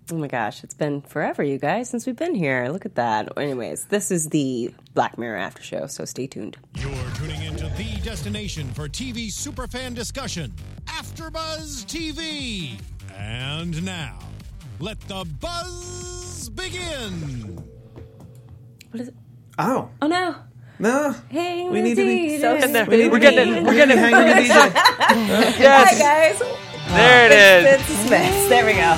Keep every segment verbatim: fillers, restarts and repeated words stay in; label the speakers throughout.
Speaker 1: Oh my gosh, it's been forever, you guys, since we've been here. Look at that. Anyways, this is the Black Mirror After Show, so stay tuned.
Speaker 2: You're tuning into the destination for T V superfan discussion, AfterBuzz T V. And now, let the buzz begin.
Speaker 1: What is it?
Speaker 3: Oh.
Speaker 1: Oh no.
Speaker 3: No.
Speaker 1: Hey,
Speaker 3: we need to be.
Speaker 1: So
Speaker 3: we need
Speaker 1: we're
Speaker 3: to
Speaker 1: getting
Speaker 3: be-
Speaker 1: it.
Speaker 3: We're getting hang with the D J.
Speaker 1: Yes. Hi, guys.
Speaker 4: There it is.
Speaker 1: It's, it's Smith. There we go.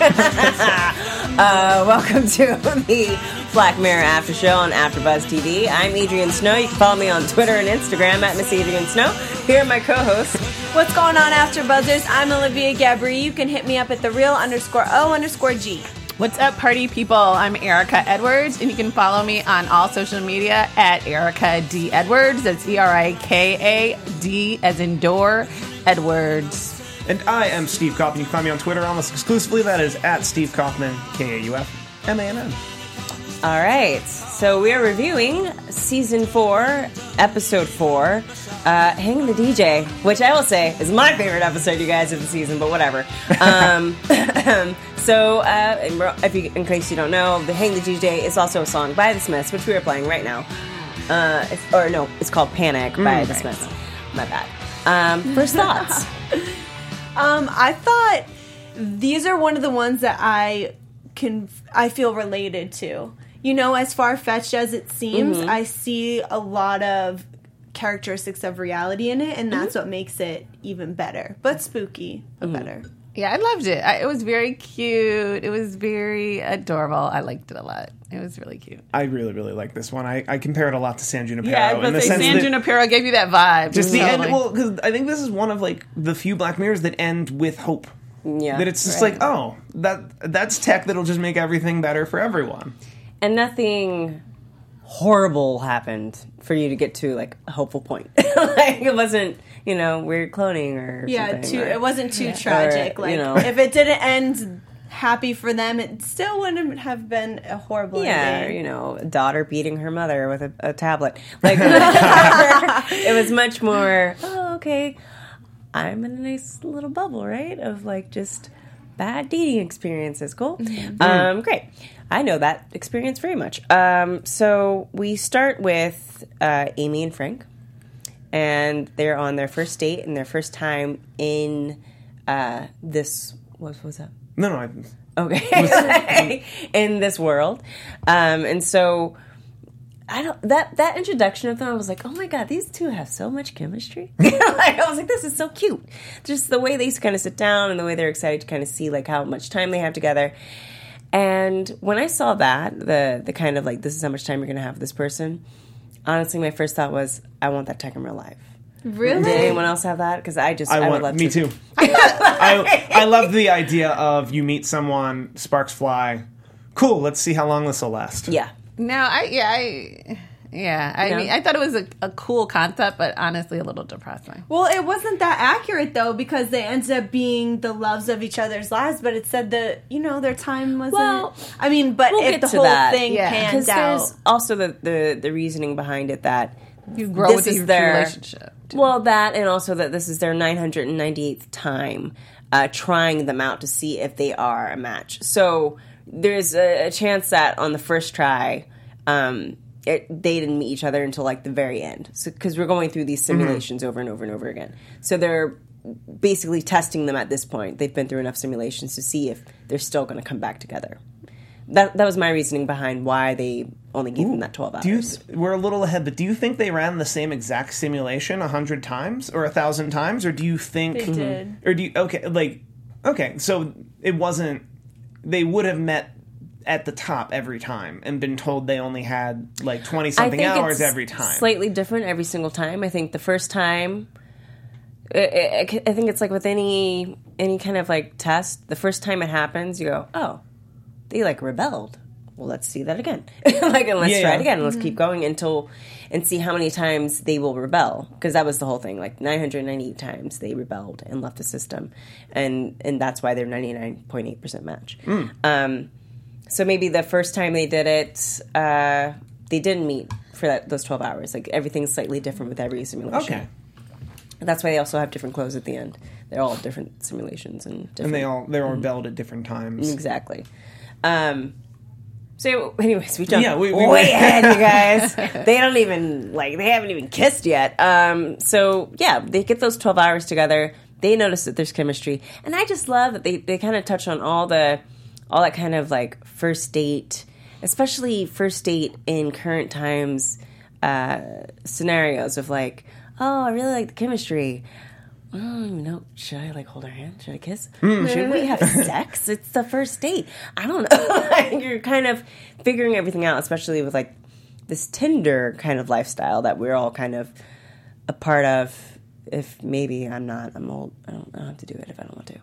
Speaker 1: uh, welcome to the Black Mirror After Show on AfterBuzz T V. I'm Adrian Snow. You can follow me on Twitter and Instagram at Miss Adrian Snow. Here are my co-hosts.
Speaker 5: What's going on, AfterBuzzers? I'm Olivia Gabri. You can hit me up at the real underscore O underscore G.
Speaker 4: What's up, party people? I'm Erica Edwards, and you can follow me on all social media at Erica D. Edwards. That's E R I K A D as in door, Edwards.
Speaker 3: And I am Steve Kaufman. You can find me on Twitter almost exclusively. That is at Steve Kaufman, K A U F M A N N.
Speaker 1: All right. So we are reviewing Season four, Episode four, uh, Hang the D J, which I will say is my favorite episode, you guys, of the season, but whatever. Um, so, uh, if you, in case you don't know, the Hang the D J is also a song by The Smiths, which we are playing right now. Uh, it's, or no, it's called Panic by
Speaker 3: Mm,
Speaker 1: The
Speaker 3: right.
Speaker 1: Smiths. My bad. Um, first thoughts.
Speaker 5: Um, I thought these are one of the ones that I can I feel related to. You know, as far-fetched as it seems,
Speaker 1: Mm-hmm.
Speaker 5: I see a lot of characteristics of reality in it, and that's what makes it even better. But spooky, but
Speaker 1: Mm-hmm.
Speaker 5: better.
Speaker 4: Yeah, I loved it. I, it was very cute. It was very adorable. I liked it a lot. It was really cute.
Speaker 3: I really, really like this one. I, I compare it a lot to San Junipero.
Speaker 4: Yeah, I was
Speaker 3: in
Speaker 4: about
Speaker 3: the
Speaker 4: to say,
Speaker 3: sense
Speaker 4: San
Speaker 3: that
Speaker 4: Junipero gave you that vibe.
Speaker 3: just the
Speaker 4: Totally.
Speaker 3: end. Well, because I think this is one of like the few Black Mirrors that end with hope.
Speaker 1: Yeah.
Speaker 3: That it's just
Speaker 1: right.
Speaker 3: like, oh, that that's tech that'll just make everything better for everyone.
Speaker 1: And nothing horrible happened for you to get to, like, a hopeful point. Like, it wasn't, you know, weird cloning or
Speaker 5: Yeah,
Speaker 1: something.
Speaker 5: too,
Speaker 1: or-
Speaker 5: it wasn't too tragic.
Speaker 1: Or,
Speaker 5: like,
Speaker 1: you know.
Speaker 5: if it didn't end happy for them, it still wouldn't have been a horrible
Speaker 1: Yeah,
Speaker 5: ending.
Speaker 1: you know, a daughter beating her mother with a, a tablet. Like, it was much more, oh, okay, I'm in a nice little bubble, right? Of, like, just bad dating experiences. Cool. Um, great. I know that experience very much. Um, so we start with uh, Amy and Frank, and they're on their first date and their first time in uh, this, what was that?
Speaker 3: No, no, I,
Speaker 1: Okay, in this world, um, and so I don't that that introduction of them. I was like, oh my god, these two have so much chemistry. Like, I was like, this is so cute. Just the way they kind of sit down and the way they're excited to kind of see like how much time they have together. And when I saw that, the the kind of like this is how much time you're going to have with this person. Honestly, my first thought was, I want that tech in real life.
Speaker 5: Really?
Speaker 1: Did anyone else have that? Because I just I,
Speaker 3: I
Speaker 1: would
Speaker 3: want
Speaker 1: love
Speaker 3: me
Speaker 1: to.
Speaker 3: too. I I love the idea of you meet someone, sparks fly. Cool. Let's see how long this will last.
Speaker 1: Yeah.
Speaker 4: No, I yeah, I yeah. I
Speaker 1: No?
Speaker 4: mean, I thought it was a, a cool concept, but honestly, a little depressing.
Speaker 5: Well, it wasn't that accurate though, because they ended up being the loves of each other's lives. But it said that you know their time wasn't.
Speaker 1: Well,
Speaker 5: I mean, but
Speaker 1: we'll
Speaker 5: if
Speaker 1: get
Speaker 5: the
Speaker 1: to
Speaker 5: whole
Speaker 1: that.
Speaker 5: thing
Speaker 4: Yeah.
Speaker 5: panned
Speaker 1: Because
Speaker 5: out,
Speaker 1: there's also the, the, the reasoning behind it that
Speaker 4: You grow
Speaker 1: this
Speaker 4: with
Speaker 1: is
Speaker 4: your
Speaker 1: their
Speaker 4: relationship. too.
Speaker 1: Well, that and also that this is their nine hundred ninety-eighth time uh, trying them out to see if they are a match. So there's a, a chance that on the first try, um, it, they didn't meet each other until like the very end. So because we're going through these simulations over and over and over again. So they're basically testing them at this point. They've been through enough simulations to see if they're still going to come back together. That that was my reasoning behind why they only gave them that twelve hours.
Speaker 3: Do you? Th- we're a little ahead, but do you think they ran the same exact simulation a hundred times or a thousand times, or do you think
Speaker 5: They did.
Speaker 3: Or do you? Okay, like okay, so it wasn't. They would have met at the top every time and been told they only had like twenty something hours
Speaker 1: it's
Speaker 3: every time.
Speaker 1: Slightly different every single time. I think the first time, I, I, I think it's like with any any kind of like test. The first time it happens, you go, oh, they like rebelled. Well, let's see that again. Like, and let's
Speaker 3: Yeah,
Speaker 1: try
Speaker 3: yeah.
Speaker 1: it again. Let's keep going until and see how many times they will rebel. Because that was the whole thing. Like nine hundred ninety-eight times they rebelled and left the system, and and that's why they're ninety-nine point eight percent match. Um, so maybe the first time they did it, uh, they didn't meet for that, those twelve hours. Like everything's slightly different with every simulation.
Speaker 3: Okay.
Speaker 1: That's why they also have different clothes at the end. they're all different simulations and different,
Speaker 3: And they all they're all rebelled at different times.
Speaker 1: exactly. Um, so, anyways, we jumped
Speaker 3: Yeah, we- we-
Speaker 1: way ahead, you guys. They don't even like they haven't even kissed yet. Um, so yeah, they get those twelve hours together. They notice that there's chemistry, and I just love that they they kind of touch on all the all that kind of like first date, especially first date in current times uh, scenarios of like, oh, I really like the chemistry. I don't even know. Should I like hold her hand? Should I kiss? Should we have sex? It's the first date. I don't know. Like, you're kind of figuring everything out, especially with like this Tinder kind of lifestyle that we're all kind of a part of. If maybe I'm not, I'm old. I don't, I don't have to do it if I don't want to.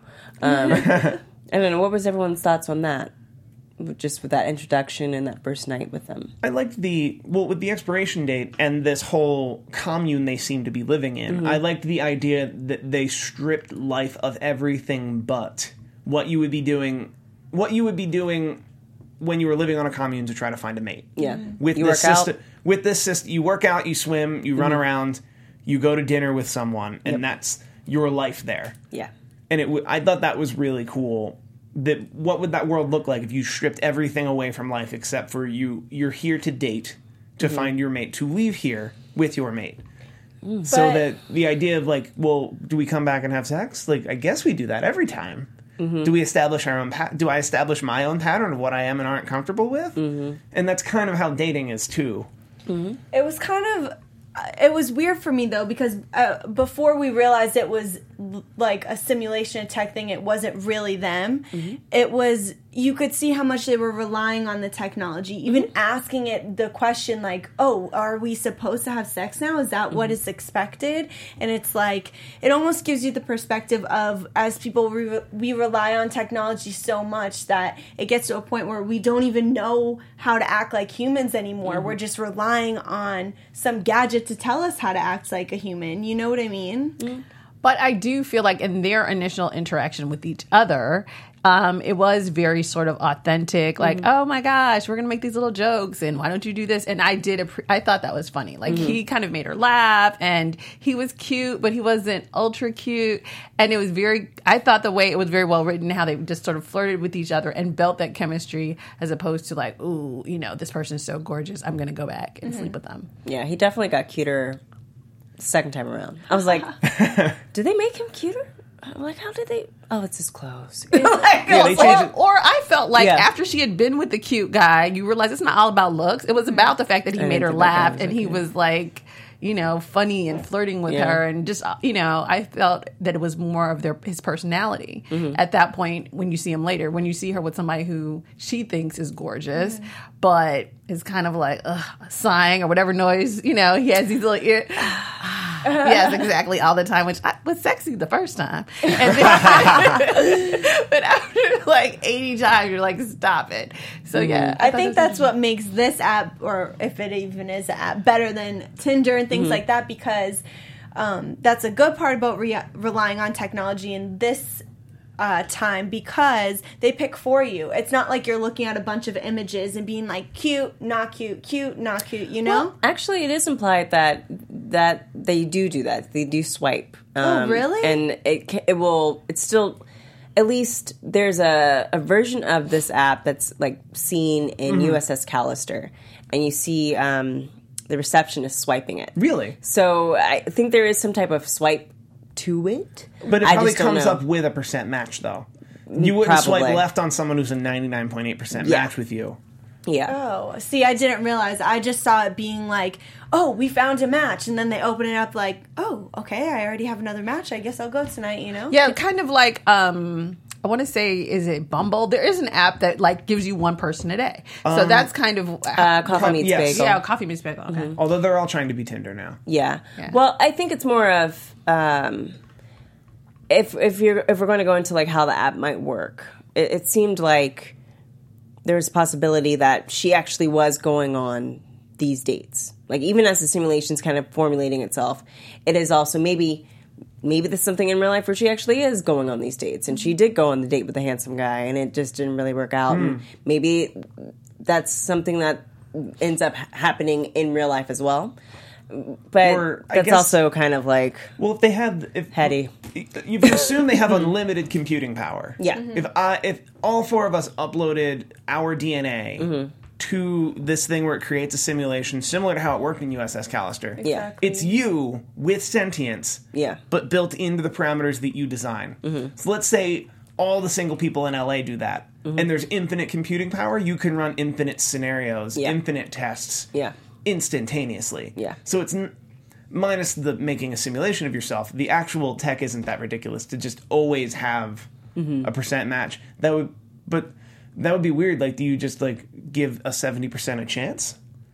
Speaker 1: Um, I don't know. What was everyone's thoughts on that? Just with that introduction and that first night with them.
Speaker 3: I liked the well with the expiration date and this whole commune they seem to be living in.
Speaker 1: Mm-hmm.
Speaker 3: I liked the idea that they stripped life of everything but what you would be doing, what you would be doing when you were living on a commune to try to find a mate.
Speaker 1: Yeah.
Speaker 3: With
Speaker 1: You
Speaker 3: this
Speaker 1: work out.
Speaker 3: system, with this system, you work out, you swim, you run around, you go to dinner with someone, and
Speaker 1: Yep.
Speaker 3: that's your life there.
Speaker 1: Yeah.
Speaker 3: And it, w- I thought that was really cool. That what would that world look like if you stripped everything away from life except for you? You're here to date, to find your mate, to leave here with your mate. So
Speaker 5: But-
Speaker 3: that the idea of like, well, do we come back and have sex? Like, I guess we do that every time. Do we establish our own? Pa- do I establish my own pattern of what I am and aren't comfortable with? And that's kind of how dating is too.
Speaker 5: It was kind of, it was weird for me though, because uh, before we realized it was l- like a simulation tech thing, it wasn't really them. It was, you could see how much they were relying on the technology, even asking it the question like, oh, are we supposed to have sex now? Is that what is expected? And it's like, it almost gives you the perspective of, as people, we, we rely on technology so much that it gets to a point where we don't even know how to act like humans anymore. We're just relying on some gadget to tell us how to act like a human. You know what I mean?
Speaker 4: But I do feel like in their initial interaction with each other, um, it was very sort of authentic. Like, oh my gosh, we're gonna make these little jokes, and why don't you do this? And I did. Appre- I thought that was funny. Like he kind of made her laugh, and he was cute, but he wasn't ultra cute. And it was very. I thought the way it was very well written, how they just sort of flirted with each other and built that chemistry, as opposed to like, ooh, you know, this person is so gorgeous, I'm gonna go back and sleep with them.
Speaker 1: Yeah, he definitely got cuter second time around. I was like, did they make him cuter? I'm like, how did they? Oh, it's his clothes. Like,
Speaker 3: Yeah, they
Speaker 4: or,
Speaker 3: changed it.
Speaker 4: or I felt like
Speaker 1: Yeah.
Speaker 4: after she had been with the cute guy, you realize it's not all about looks. It was about the fact that he
Speaker 1: I
Speaker 4: made
Speaker 1: didn't
Speaker 4: her
Speaker 1: think that guy
Speaker 4: laugh
Speaker 1: was
Speaker 4: and
Speaker 1: that
Speaker 4: he
Speaker 1: cute.
Speaker 4: was like, you know, funny and flirting with
Speaker 1: Yeah.
Speaker 4: her, and just uh, you know, I felt that it was more of their his personality
Speaker 1: Mm-hmm.
Speaker 4: at that point. When you see him later, when you see her with somebody who she thinks is gorgeous, but is kind of like ugh, sighing or whatever noise, you know, he has these little ear. Yes, exactly, all the time, which I, was sexy the first time. And then, but after like eighty times, you're like, stop it. So, yeah.
Speaker 5: I
Speaker 4: thought
Speaker 5: think
Speaker 4: this
Speaker 5: that's
Speaker 4: was-
Speaker 5: what makes this app, or if it even is an app, better than Tinder and things like that, because um, that's a good part about re- relying on technology in this uh, time, because they pick for you. It's not like you're looking at a bunch of images and being like, cute, not cute, cute, not cute, you know?
Speaker 1: Well, actually, it is implied that that they do do that. They do swipe. Um,
Speaker 5: Oh, really?
Speaker 1: And it ca- it will. It's still. At least there's a, a version of this app that's like seen in U S S Callister, and you see um, the receptionist swiping it.
Speaker 3: Really?
Speaker 1: So I think there is some type of swipe to it.
Speaker 3: But it
Speaker 1: I
Speaker 3: probably
Speaker 1: just don't
Speaker 3: comes
Speaker 1: know.
Speaker 3: up with a percent match, though. You wouldn't
Speaker 1: Probably.
Speaker 3: swipe left on someone who's a ninety-nine point eight percent
Speaker 1: Yeah.
Speaker 3: match with you.
Speaker 1: Yeah.
Speaker 5: Oh, see, I didn't realize. I just saw it being like, oh, we found a match. And then they open it up like, oh, okay, I already have another match. I guess I'll go tonight, you know?
Speaker 4: Yeah, kind of like, um, I want to say, is it Bumble? There is an app that like gives you one person a day. So that's kind of.
Speaker 1: Uh, coffee
Speaker 3: Co-
Speaker 1: meets
Speaker 3: yes.
Speaker 1: bagel.
Speaker 4: yeah, coffee meets bagel. Okay.
Speaker 3: Although they're all trying to be Tinder now.
Speaker 1: Yeah.
Speaker 4: Yeah.
Speaker 1: Well, I think it's more of um, if if you're if we're going to go into like how the app might work. It, it seemed like there was a possibility that she actually was going on these dates. Like even as the simulation's kind of formulating itself, it is also maybe maybe there's something in real life where she actually is going on these dates, and she did go on the date with the handsome guy, and it just didn't really work out. And maybe that's something that ends up ha- happening in real life as well. but
Speaker 3: Or, I
Speaker 1: that's
Speaker 3: guess-
Speaker 1: also kind of like
Speaker 3: Well, if they have, if
Speaker 1: heady.
Speaker 3: you assume they have unlimited computing power.
Speaker 1: Yeah. Mhm.
Speaker 3: If I, if all four of us uploaded our D N A
Speaker 1: Mm-hmm.
Speaker 3: to this thing where it creates a simulation similar to how it worked in U S S Callister,
Speaker 1: Yeah.
Speaker 5: Exactly.
Speaker 3: it's you with sentience,
Speaker 1: Yeah.
Speaker 3: but built into the parameters that you design.
Speaker 1: Mm-hmm.
Speaker 3: So let's say all the single people in L A do that,
Speaker 1: Mm-hmm.
Speaker 3: and there's infinite computing power. You can run infinite scenarios,
Speaker 1: Yeah.
Speaker 3: infinite tests,
Speaker 1: Yeah.
Speaker 3: instantaneously.
Speaker 1: Yeah.
Speaker 3: So it's n- minus the making a simulation of yourself. The actual tech isn't that ridiculous to just always have
Speaker 1: Mm-hmm.
Speaker 3: a percent match. That would, but that would be weird. Like, do you just like give a seventy percent a chance?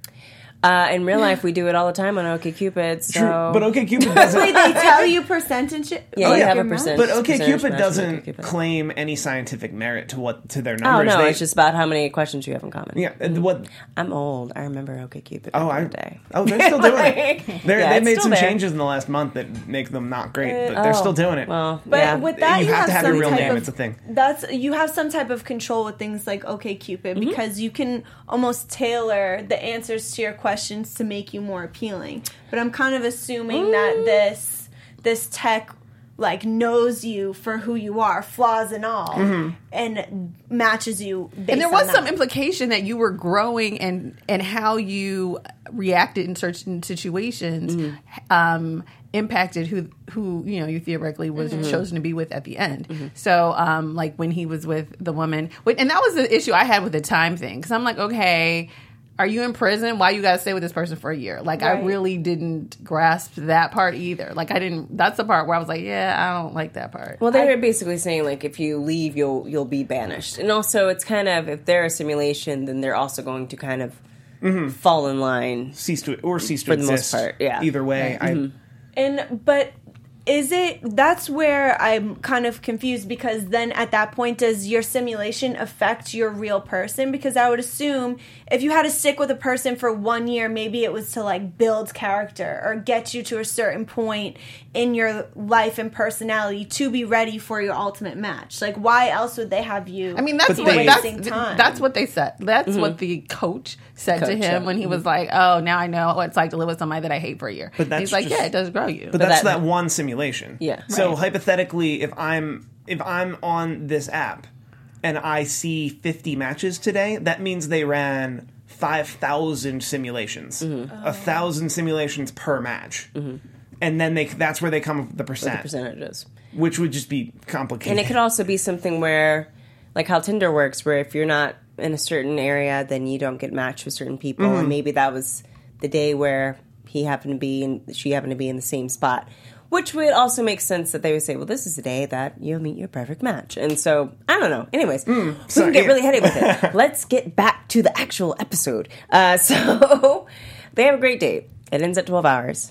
Speaker 1: Uh, in real life, we do it all the time on OkCupid. So.
Speaker 3: True, but OkCupid doesn't.
Speaker 5: Wait, they tell you percentage?
Speaker 1: Yeah,
Speaker 3: Oh,
Speaker 1: you
Speaker 3: yeah.
Speaker 1: have a
Speaker 5: your
Speaker 1: percent.
Speaker 3: But
Speaker 1: percentage
Speaker 3: OkCupid
Speaker 1: match on
Speaker 3: doesn't
Speaker 1: OkCupid.
Speaker 3: claim any scientific merit to what to their
Speaker 1: Oh
Speaker 3: numbers.
Speaker 1: no,
Speaker 3: They-
Speaker 1: it's just about how many questions you have in common.
Speaker 3: yeah. and What?
Speaker 1: I'm old. I remember OkCupid.
Speaker 3: Oh,
Speaker 1: back
Speaker 3: I.
Speaker 1: in the day.
Speaker 3: Oh, they're still doing it. They're,
Speaker 1: Yeah,
Speaker 3: they
Speaker 1: it's
Speaker 3: made
Speaker 1: still
Speaker 3: some
Speaker 1: there.
Speaker 3: changes in the last month that make them not great, but they're
Speaker 1: Oh,
Speaker 3: still doing it.
Speaker 1: Well,
Speaker 5: But
Speaker 1: yeah.
Speaker 5: with that,
Speaker 3: You
Speaker 5: you,
Speaker 3: have to have
Speaker 5: some
Speaker 3: your real
Speaker 5: type
Speaker 3: name,
Speaker 5: Of,
Speaker 3: it's a thing.
Speaker 5: That's you have some type of control with things like OkCupid
Speaker 1: Mm-hmm.
Speaker 5: because you can almost tailor the answers to your questions to make you more appealing. But I'm kind of assuming that this this tech like knows you for who you are, flaws and all,
Speaker 3: Mm-hmm.
Speaker 5: and matches you. Based
Speaker 4: And there was
Speaker 5: on
Speaker 4: some
Speaker 5: that.
Speaker 4: implication that you were growing and and how you reacted in certain situations um, impacted who who you know you theoretically was chosen to be with at the end. So um, like when he was with the woman, wait, and that was the issue I had with the time thing because I'm like, okay. Are you in prison? Why you gotta stay with this person for a year? Like, I
Speaker 5: Right.
Speaker 4: really didn't grasp that part either. Like, I didn't. That's the part where I was like, yeah, I don't like that part.
Speaker 1: Well, they were basically saying like if you leave, you'll you'll be banished, and also it's kind of if they're a simulation, then they're also going to kind of fall in line.
Speaker 3: Cease to or cease to
Speaker 1: For the most
Speaker 3: exist.
Speaker 1: part, yeah.
Speaker 3: Either way, I.
Speaker 5: And but is it that's where I'm kind of confused because then at that point does your simulation affect your real person? Because I would assume if you had to stick with a person for one year, maybe it was to like build character or get you to a certain point in your life and personality to be ready for your ultimate match. Like why else would they have you?
Speaker 4: I mean, that's
Speaker 3: But
Speaker 4: what
Speaker 3: they-
Speaker 4: that's,
Speaker 5: wasting time.
Speaker 4: that's what they said. That's what the coach said to
Speaker 1: Coach,
Speaker 4: him
Speaker 1: yeah.
Speaker 4: when he was like, "Oh, now I know what it's like to live with somebody that I hate for a year."
Speaker 3: But that's
Speaker 4: He's like,
Speaker 3: just-
Speaker 4: "Yeah, it does grow you."
Speaker 3: But that's
Speaker 1: that-
Speaker 3: that one simulation.
Speaker 1: Yeah.
Speaker 3: So
Speaker 4: Right.
Speaker 3: hypothetically, if I'm if I'm on this app and I see fifty matches today, that means they ran five thousand simulations,
Speaker 1: Mm-hmm.
Speaker 3: a thousand simulations per match, and then they that's where they come up with the percent,
Speaker 1: The percentages.
Speaker 3: which would just be complicated.
Speaker 1: And it could also be something where, like how Tinder works, where if you're not in a certain area, then you don't get matched with certain people. And maybe that was the day where he happened to be and she happened to be in the same spot. Which would also make sense that they would say, well, this is the day that you'll meet your perfect match. And so, I don't know. Anyways, we
Speaker 3: so,
Speaker 1: can get
Speaker 3: yeah.
Speaker 1: really heady with it. Let's get back to the actual episode. Uh, so, they have a great date. It ends at twelve hours.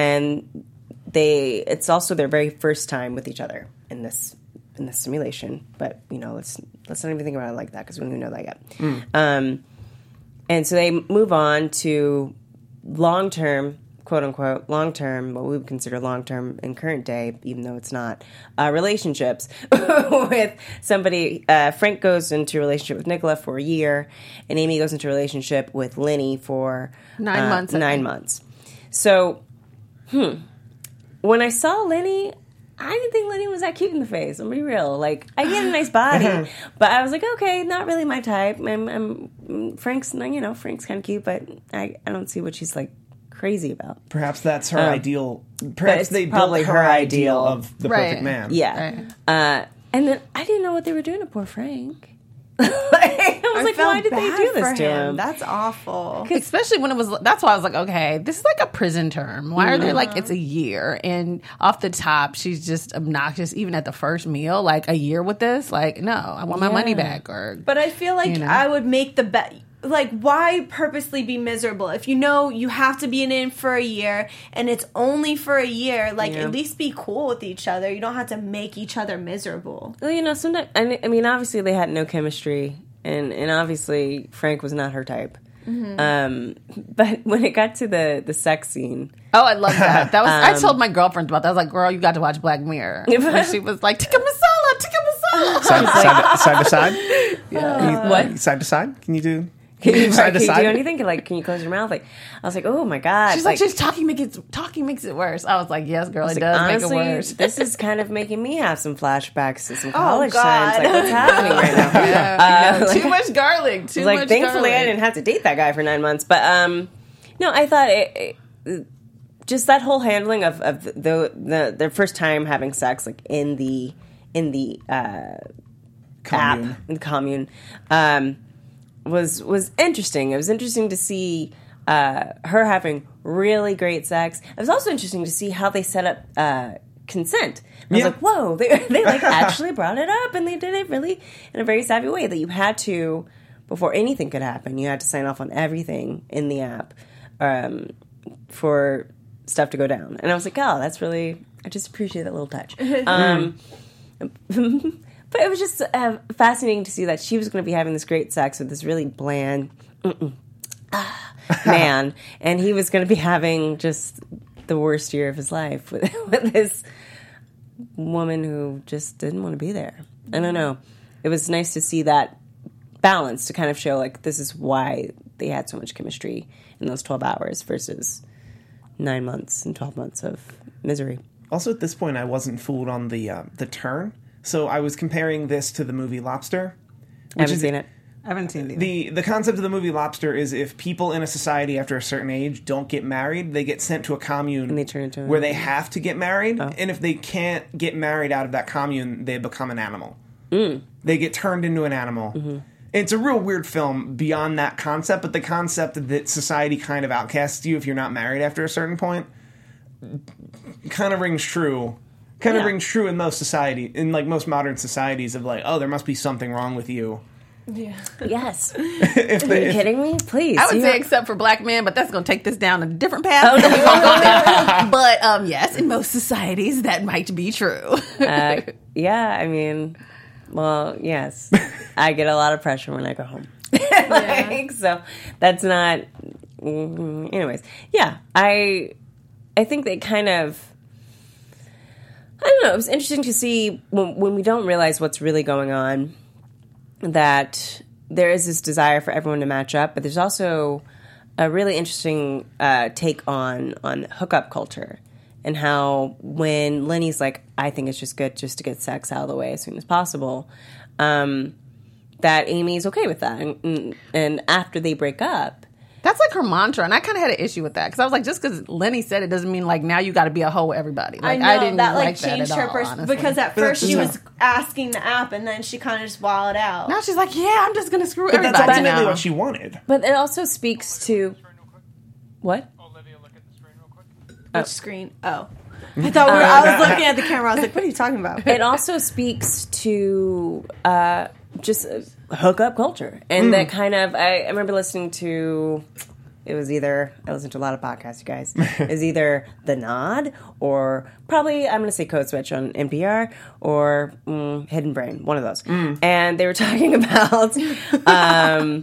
Speaker 1: And they it's also their very first time with each other in this in this simulation. But, you know, let's let's not even think about it like that because we don't even know that yet. Um, and so they move on to long-term, quote-unquote, long-term, what we would consider long-term in current day, even though it's not, uh, relationships with somebody. Uh, Frank goes into a relationship with Nicola for a year, and Amy goes into a relationship with Lenny for
Speaker 4: Nine
Speaker 1: uh,
Speaker 4: months, I
Speaker 1: Nine
Speaker 4: think.
Speaker 1: months. So, hmm. When I saw Lenny, I didn't think Lenny was that cute in the face. I'm be real. Like, I get a nice body, but I was like, okay, not really my type. I'm, I'm Frank's, you know, Frank's kind of cute, but I, I don't see what she's like crazy about.
Speaker 3: Perhaps that's her
Speaker 1: Um,
Speaker 3: ideal. Perhaps
Speaker 1: it's
Speaker 3: they built
Speaker 1: probably
Speaker 3: her,
Speaker 1: her
Speaker 3: ideal
Speaker 1: ideal.
Speaker 3: of the
Speaker 4: Right.
Speaker 3: perfect man.
Speaker 1: Yeah.
Speaker 4: Right.
Speaker 1: Uh, and then I didn't know what they were doing to poor Frank. Like, I was
Speaker 5: I
Speaker 1: like,
Speaker 5: felt
Speaker 1: why did they
Speaker 5: bad
Speaker 1: do this
Speaker 5: for
Speaker 1: to him?
Speaker 5: That's awful.
Speaker 4: Especially when it was, that's why I was like, okay, this is like a prison term. Why are they like, it's a year? And off the top, she's just obnoxious, even at the first meal. Like, a year with this? Like, no, I want my
Speaker 1: Yeah.
Speaker 4: money back. Or,
Speaker 5: But I feel like
Speaker 4: You know?
Speaker 5: I would make the bet. Like, why purposely be miserable? If you know you have to be in it for a year and it's only for a year, like,
Speaker 1: Yeah.
Speaker 5: at least be cool with each other. You don't have to make each other miserable.
Speaker 1: Well, you know, sometimes, I mean- I mean, obviously they had no chemistry, and, and obviously Frank was not her type. Um, but when it got to the, the sex scene,
Speaker 4: oh, I love that. That was, I
Speaker 1: Um,
Speaker 4: told my girlfriend about that. I was like, girl, you got to watch Black Mirror. And she was like, tikka masala, tikka masala.
Speaker 3: Side, side, side to side.
Speaker 4: Yeah.
Speaker 3: You-
Speaker 1: What?
Speaker 3: Side to side? Can you do?
Speaker 1: Can you,
Speaker 3: Side
Speaker 1: can
Speaker 3: to
Speaker 1: you
Speaker 3: side?
Speaker 1: do anything? Can, like, can you close your mouth? Like, I was like, oh my god.
Speaker 4: She's like, just talking makes it talking makes it worse. I was like, yes, girl, it
Speaker 1: like,
Speaker 4: does
Speaker 1: honestly,
Speaker 4: make it worse.
Speaker 1: this is kind of making me have some flashbacks to some college
Speaker 5: God.
Speaker 1: times. Like, what's happening right now?
Speaker 4: Yeah,
Speaker 1: Uh, like-
Speaker 4: too much garlic. Too
Speaker 1: like,
Speaker 4: much
Speaker 1: thankfully,
Speaker 4: garlic.
Speaker 1: I didn't have to date that guy for nine months. But um, no, I thought it, it, just that whole handling of of the the their first time having sex, like in the in the uh,
Speaker 3: Commune.
Speaker 1: app in the commune, um, was was interesting. It was interesting to see uh, her having really great sex. It was also interesting to see how they set up uh, consent. I was
Speaker 3: Yeah.
Speaker 1: like, whoa, they they like actually brought it up, and they did it really in a very savvy way. That you had to, before anything could happen, you had to sign off on everything in the app um, for stuff to go down. And I was like, oh, that's really, I just appreciate that little touch. Um, but it was just uh, fascinating to see that she was going to be having this great sex with this really bland ah, man, and he was going to be having just the worst year of his life with, with this woman who just didn't want to be there. I don't know. It was nice to see that balance, to kind of show like this is why they had so much chemistry in those twelve hours versus nine months and twelve months of misery.
Speaker 3: Also, at this point, I wasn't fooled on the uh, the turn. So I was comparing this to the movie Lobster.
Speaker 1: I haven't
Speaker 3: is-
Speaker 1: seen it.
Speaker 4: I haven't seen it.
Speaker 3: The the concept of the movie Lobster is if people in a society after a certain age don't get married, they get sent to a commune
Speaker 1: And they turn into a-
Speaker 3: where they have to get married.
Speaker 1: Oh.
Speaker 3: And if they can't get married out of that commune, they become an animal.
Speaker 1: Mm.
Speaker 3: They get turned into an animal.
Speaker 1: Mm-hmm.
Speaker 3: It's a real weird film beyond that concept, but the concept that society kind of outcasts you if you're not married after a certain point kind of rings true. Kind of
Speaker 1: Yeah.
Speaker 3: rings true in most society, in like most modern societies of like, oh, there must be something wrong with you.
Speaker 5: Yeah.
Speaker 1: Yes.
Speaker 3: If
Speaker 1: Are
Speaker 3: they,
Speaker 1: you
Speaker 3: if-
Speaker 1: kidding me? Please.
Speaker 4: I would
Speaker 1: You
Speaker 4: say
Speaker 1: know-
Speaker 4: except for black men, but that's going to take this down a different path. Oh, no, we won't go there. But um, yes, in most societies, that might be true.
Speaker 1: uh, yeah, I mean, well, yes. I get a lot of pressure when I go home. Like, so that's not. mm, Anyways, yeah, I I think they kind of. I don't know. It was interesting to see when, when we don't realize what's really going on, that there is this desire for everyone to match up, but there's also a really interesting uh, take on on hookup culture and how when Lenny's like, I think it's just good just to get sex out of the way as soon as possible, um, that Amy's okay with that. And, and, and after they break up,
Speaker 4: That's like her mantra, and I kind of had an issue with that because I was like, just because Lenny said it doesn't mean like now you got to be a hoe with everybody. Like,
Speaker 5: I know
Speaker 4: didn't
Speaker 5: that like
Speaker 4: like that
Speaker 5: changed
Speaker 4: at
Speaker 5: her
Speaker 4: all,
Speaker 5: person
Speaker 4: honestly.
Speaker 5: because at
Speaker 3: But
Speaker 5: first
Speaker 3: that's-
Speaker 5: she
Speaker 3: yeah.
Speaker 5: was asking the app and then she kind of just wilded out.
Speaker 4: now she's like, yeah, I'm just gonna screw
Speaker 3: but that's
Speaker 4: everybody
Speaker 3: ultimately
Speaker 4: now.
Speaker 3: what she wanted.
Speaker 1: but it also speaks to what?
Speaker 6: Olivia, look at the screen real quick.
Speaker 5: Which screen? Oh, I thought we were, I was looking at the camera. I was like, "What are you talking about?"
Speaker 1: It also speaks to uh, just uh, hookup culture, and that kind of. I, I remember listening to. It was either I listened to a lot of podcasts, you guys. It was either The Nod or probably I'm going to say Code Switch on N P R or mm, Hidden Brain, one of those. And they were talking about um,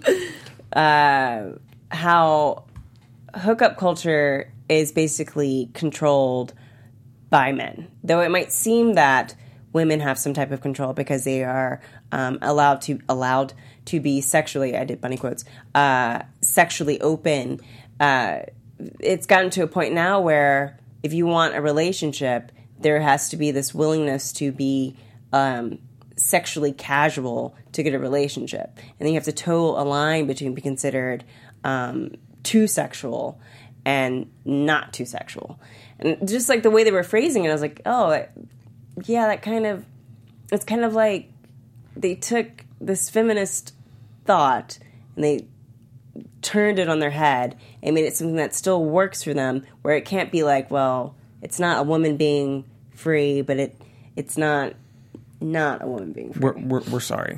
Speaker 1: uh, how hookup culture is basically controlled by men. Though it might seem that women have some type of control because they are um, allowed to allowed to be sexually, I did bunny quotes, uh, sexually open. Uh, it's gotten to a point now where if you want a relationship, there has to be this willingness to be um, sexually casual to get a relationship. And then you have to toe a line between be considered um, too sexual and not too sexual. And just like the way they were phrasing it, I was like, oh, it, yeah, that kind of, it's kind of like they took this feminist thought and they turned it on their head and made it something that still works for them, where it can't be like, well, it's not a woman being free, but it it's not not a woman being free.
Speaker 3: We're we're, we're sorry.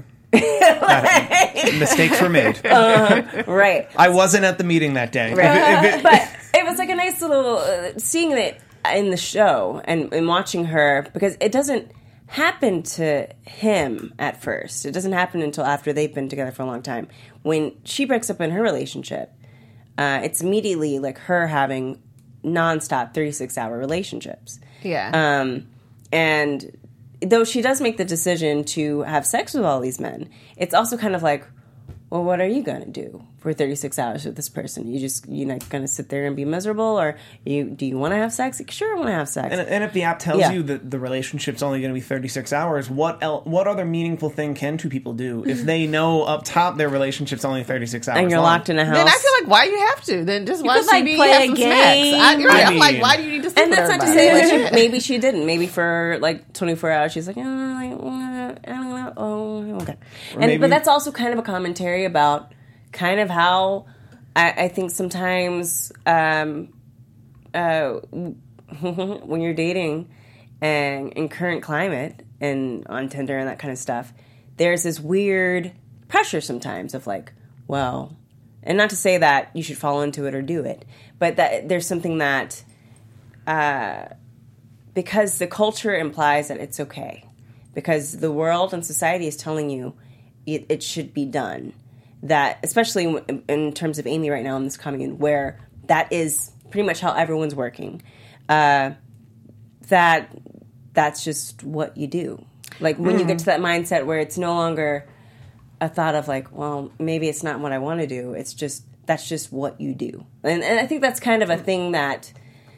Speaker 3: Mistakes were made.
Speaker 1: Right.
Speaker 3: I wasn't at the meeting that day.
Speaker 1: Right.
Speaker 3: If it- if it-
Speaker 1: But it was like a nice little uh, seeing it in the show and, and watching her, because it doesn't happen to him at first. It doesn't happen until after they've been together for a long time. When she breaks up in her relationship, uh, it's immediately like her having nonstop thirty-six hour relationships.
Speaker 4: Yeah.
Speaker 1: Um, and though she does make the decision to have sex with all these men, it's also kind of like, well, what are you going to do for thirty-six hours with this person? You just, you're not going to sit there and be miserable, or you do you want to have sex? Like, sure, I want to have sex.
Speaker 3: And, and if the app tells
Speaker 1: Yeah.
Speaker 3: you that the relationship's only going to be thirty-six hours, what el- what other meaningful thing can two people do if they know up top their relationship's only thirty-six hours
Speaker 1: and you're
Speaker 3: long?
Speaker 1: locked in a house.
Speaker 4: Then I feel like, why you have to? Then just watch
Speaker 5: could, like,
Speaker 4: T V,
Speaker 5: play
Speaker 4: have
Speaker 5: a
Speaker 4: some
Speaker 5: game.
Speaker 4: snacks. I, you're right.
Speaker 3: I
Speaker 4: I'm like,
Speaker 3: mean-
Speaker 4: why do you need to sleep
Speaker 1: and
Speaker 4: with
Speaker 1: that's not to
Speaker 4: everybody?
Speaker 1: say like she, maybe she didn't. Maybe for like twenty-four hours, she's like, oh, like, uh, I don't know. Oh, okay. And
Speaker 3: maybe-
Speaker 1: but that's also kind of a commentary about kind of how I, I think sometimes um, uh, when you're dating and in current climate and on Tinder and that kind of stuff, there's this weird pressure sometimes of like, well, and not to say that you should fall into it or do it, but that there's something that uh, because the culture implies that it's okay, because the world and society is telling you it, it should be done. That, especially in, in terms of Amy right now in this commune, where that is pretty much how everyone's working, uh, that that's just what you do. Like, when mm. you get to that mindset where it's no longer a thought of like, well, maybe it's not what I want to do. It's just, that's just what you do. And, and I think that's kind of a thing that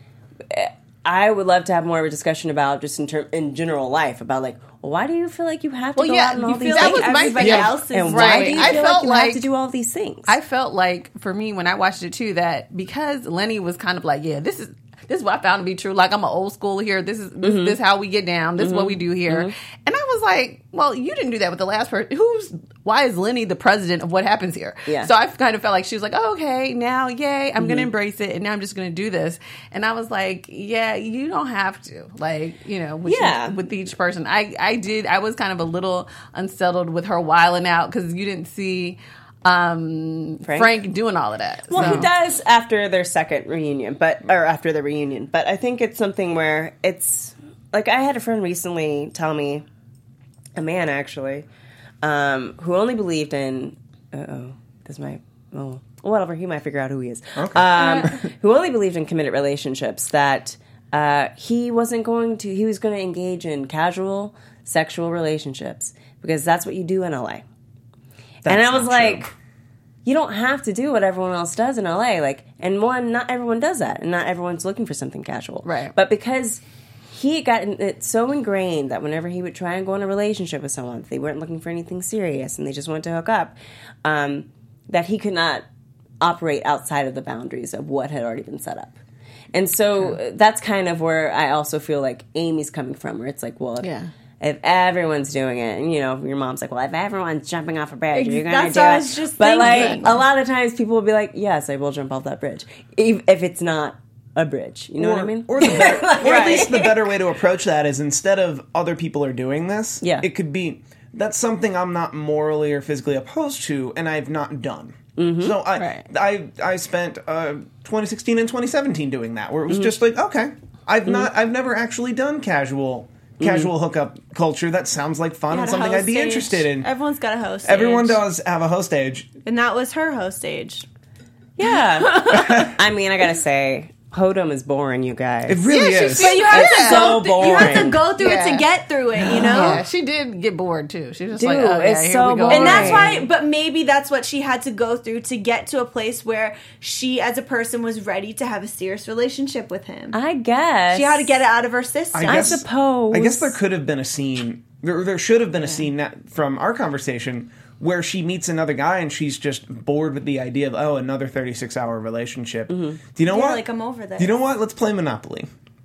Speaker 1: I would love to have more of a discussion about just in term, in general life, about like, well, why do you feel like you have to
Speaker 4: Well,
Speaker 1: go
Speaker 4: yeah,
Speaker 1: out and
Speaker 4: you
Speaker 1: all these
Speaker 4: feel like
Speaker 1: things?
Speaker 4: everybody
Speaker 1: Yeah.
Speaker 5: else is
Speaker 1: and
Speaker 4: right.
Speaker 1: why do you
Speaker 4: I
Speaker 1: feel
Speaker 4: felt
Speaker 1: like you
Speaker 4: like-
Speaker 1: have to do all these things?
Speaker 4: I felt like, for me, when I watched it too, that because Lenny was kind of like, yeah, this is this is what I found to be true. Like, I'm an old school here. This is this,
Speaker 1: Mm-hmm.
Speaker 4: this is how we get down. This is what we do here. And I was like, well, you didn't do that with the last person. Who's why is Lenny the president of what happens here?
Speaker 1: Yeah.
Speaker 4: So I kind of felt like she was like, oh, okay, now, yay, I'm going to embrace it, and now I'm just going to do this. And I was like, yeah, you don't have to. Like, you know, with,
Speaker 1: Yeah.
Speaker 4: each, with each person. I, I did, I was kind of a little unsettled with her wilding out because you didn't see um,
Speaker 1: Frank?
Speaker 4: Frank? doing all of that.
Speaker 1: Well,
Speaker 4: So-
Speaker 1: he does after their second reunion, but or after the reunion. But I think it's something where it's like I had a friend recently tell me, a man actually, um, who only believed in. Uh oh, this might. Oh, whatever. He might figure out who he is.
Speaker 3: Okay.
Speaker 1: Um, who only believed in committed relationships. That uh, he wasn't going to. He was going to engage in casual sexual relationships because that's what you do in L A. And I was
Speaker 3: not
Speaker 1: like.
Speaker 3: true.
Speaker 1: You don't have to do what everyone else does in L A. Like, and one, not everyone does that, and not everyone's looking for something casual.
Speaker 4: Right.
Speaker 1: But because he got in, it so ingrained that whenever he would try and go in a relationship with someone, they weren't looking for anything serious, and they just wanted to hook up, um, that he could not operate outside of the boundaries of what had already been set up. And so uh, that's kind of where I also feel like Amy's coming from, where it's like, well, if,
Speaker 4: Yeah.
Speaker 1: if everyone's doing it, and you know, your mom's like, well, if everyone's jumping off a bridge,
Speaker 5: Ex-
Speaker 1: you're gonna
Speaker 5: that's
Speaker 1: do
Speaker 5: what
Speaker 1: it.
Speaker 5: I was just
Speaker 1: but
Speaker 5: thinking.
Speaker 1: like a lot of times, people will be like, yes, I will jump off that bridge, if, if it's not a bridge. You know
Speaker 3: or,
Speaker 1: what I mean?
Speaker 3: Or, the better, or at
Speaker 1: Right.
Speaker 3: least the better way to approach that is instead of other people are doing this,
Speaker 1: Yeah.
Speaker 3: it could be that's something I'm not morally or physically opposed to, and I've not done.
Speaker 1: Mm-hmm.
Speaker 3: So I,
Speaker 4: Right.
Speaker 3: I I spent uh, twenty sixteen and twenty seventeen doing that, where it was
Speaker 1: Mm-hmm.
Speaker 3: just like, okay, I've not I've never actually done casual casual
Speaker 1: Mm-hmm.
Speaker 3: hookup culture. That sounds like fun and
Speaker 5: Got a
Speaker 3: something
Speaker 5: host
Speaker 3: I'd be
Speaker 5: stage.
Speaker 3: interested in.
Speaker 5: Everyone's got a host stage.
Speaker 3: Everyone does have a host age.
Speaker 5: And that was her host stage.
Speaker 1: Yeah. I mean, I gotta say, Hodom is boring, you guys.
Speaker 3: It really
Speaker 4: Yeah, she
Speaker 3: is.
Speaker 4: seems-
Speaker 5: But you have
Speaker 1: It's
Speaker 5: to
Speaker 1: so
Speaker 5: go through, you have to
Speaker 1: boring.
Speaker 5: go through it
Speaker 4: Yeah.
Speaker 5: to get through it, you know?
Speaker 4: Yeah, she did get bored too. She was just
Speaker 1: Dude,
Speaker 4: like, okay,
Speaker 1: it's
Speaker 4: here
Speaker 1: so
Speaker 4: we go.
Speaker 1: boring.
Speaker 5: And that's
Speaker 1: Right.
Speaker 5: why, but maybe that's what she had to go through to get to a place where she, as a person, was ready to have a serious relationship with him.
Speaker 1: I guess
Speaker 5: She had to get it out of her system.
Speaker 1: I suppose.
Speaker 3: I guess there could have been a scene. There, there should have been a scene that, from our conversation where she meets another guy and she's just bored with the idea of oh another thirty-six hour relationship.
Speaker 1: Mm-hmm.
Speaker 3: Do you know
Speaker 5: Yeah,
Speaker 3: what?
Speaker 5: like, I'm over this.
Speaker 3: Do you know what? Let's play Monopoly.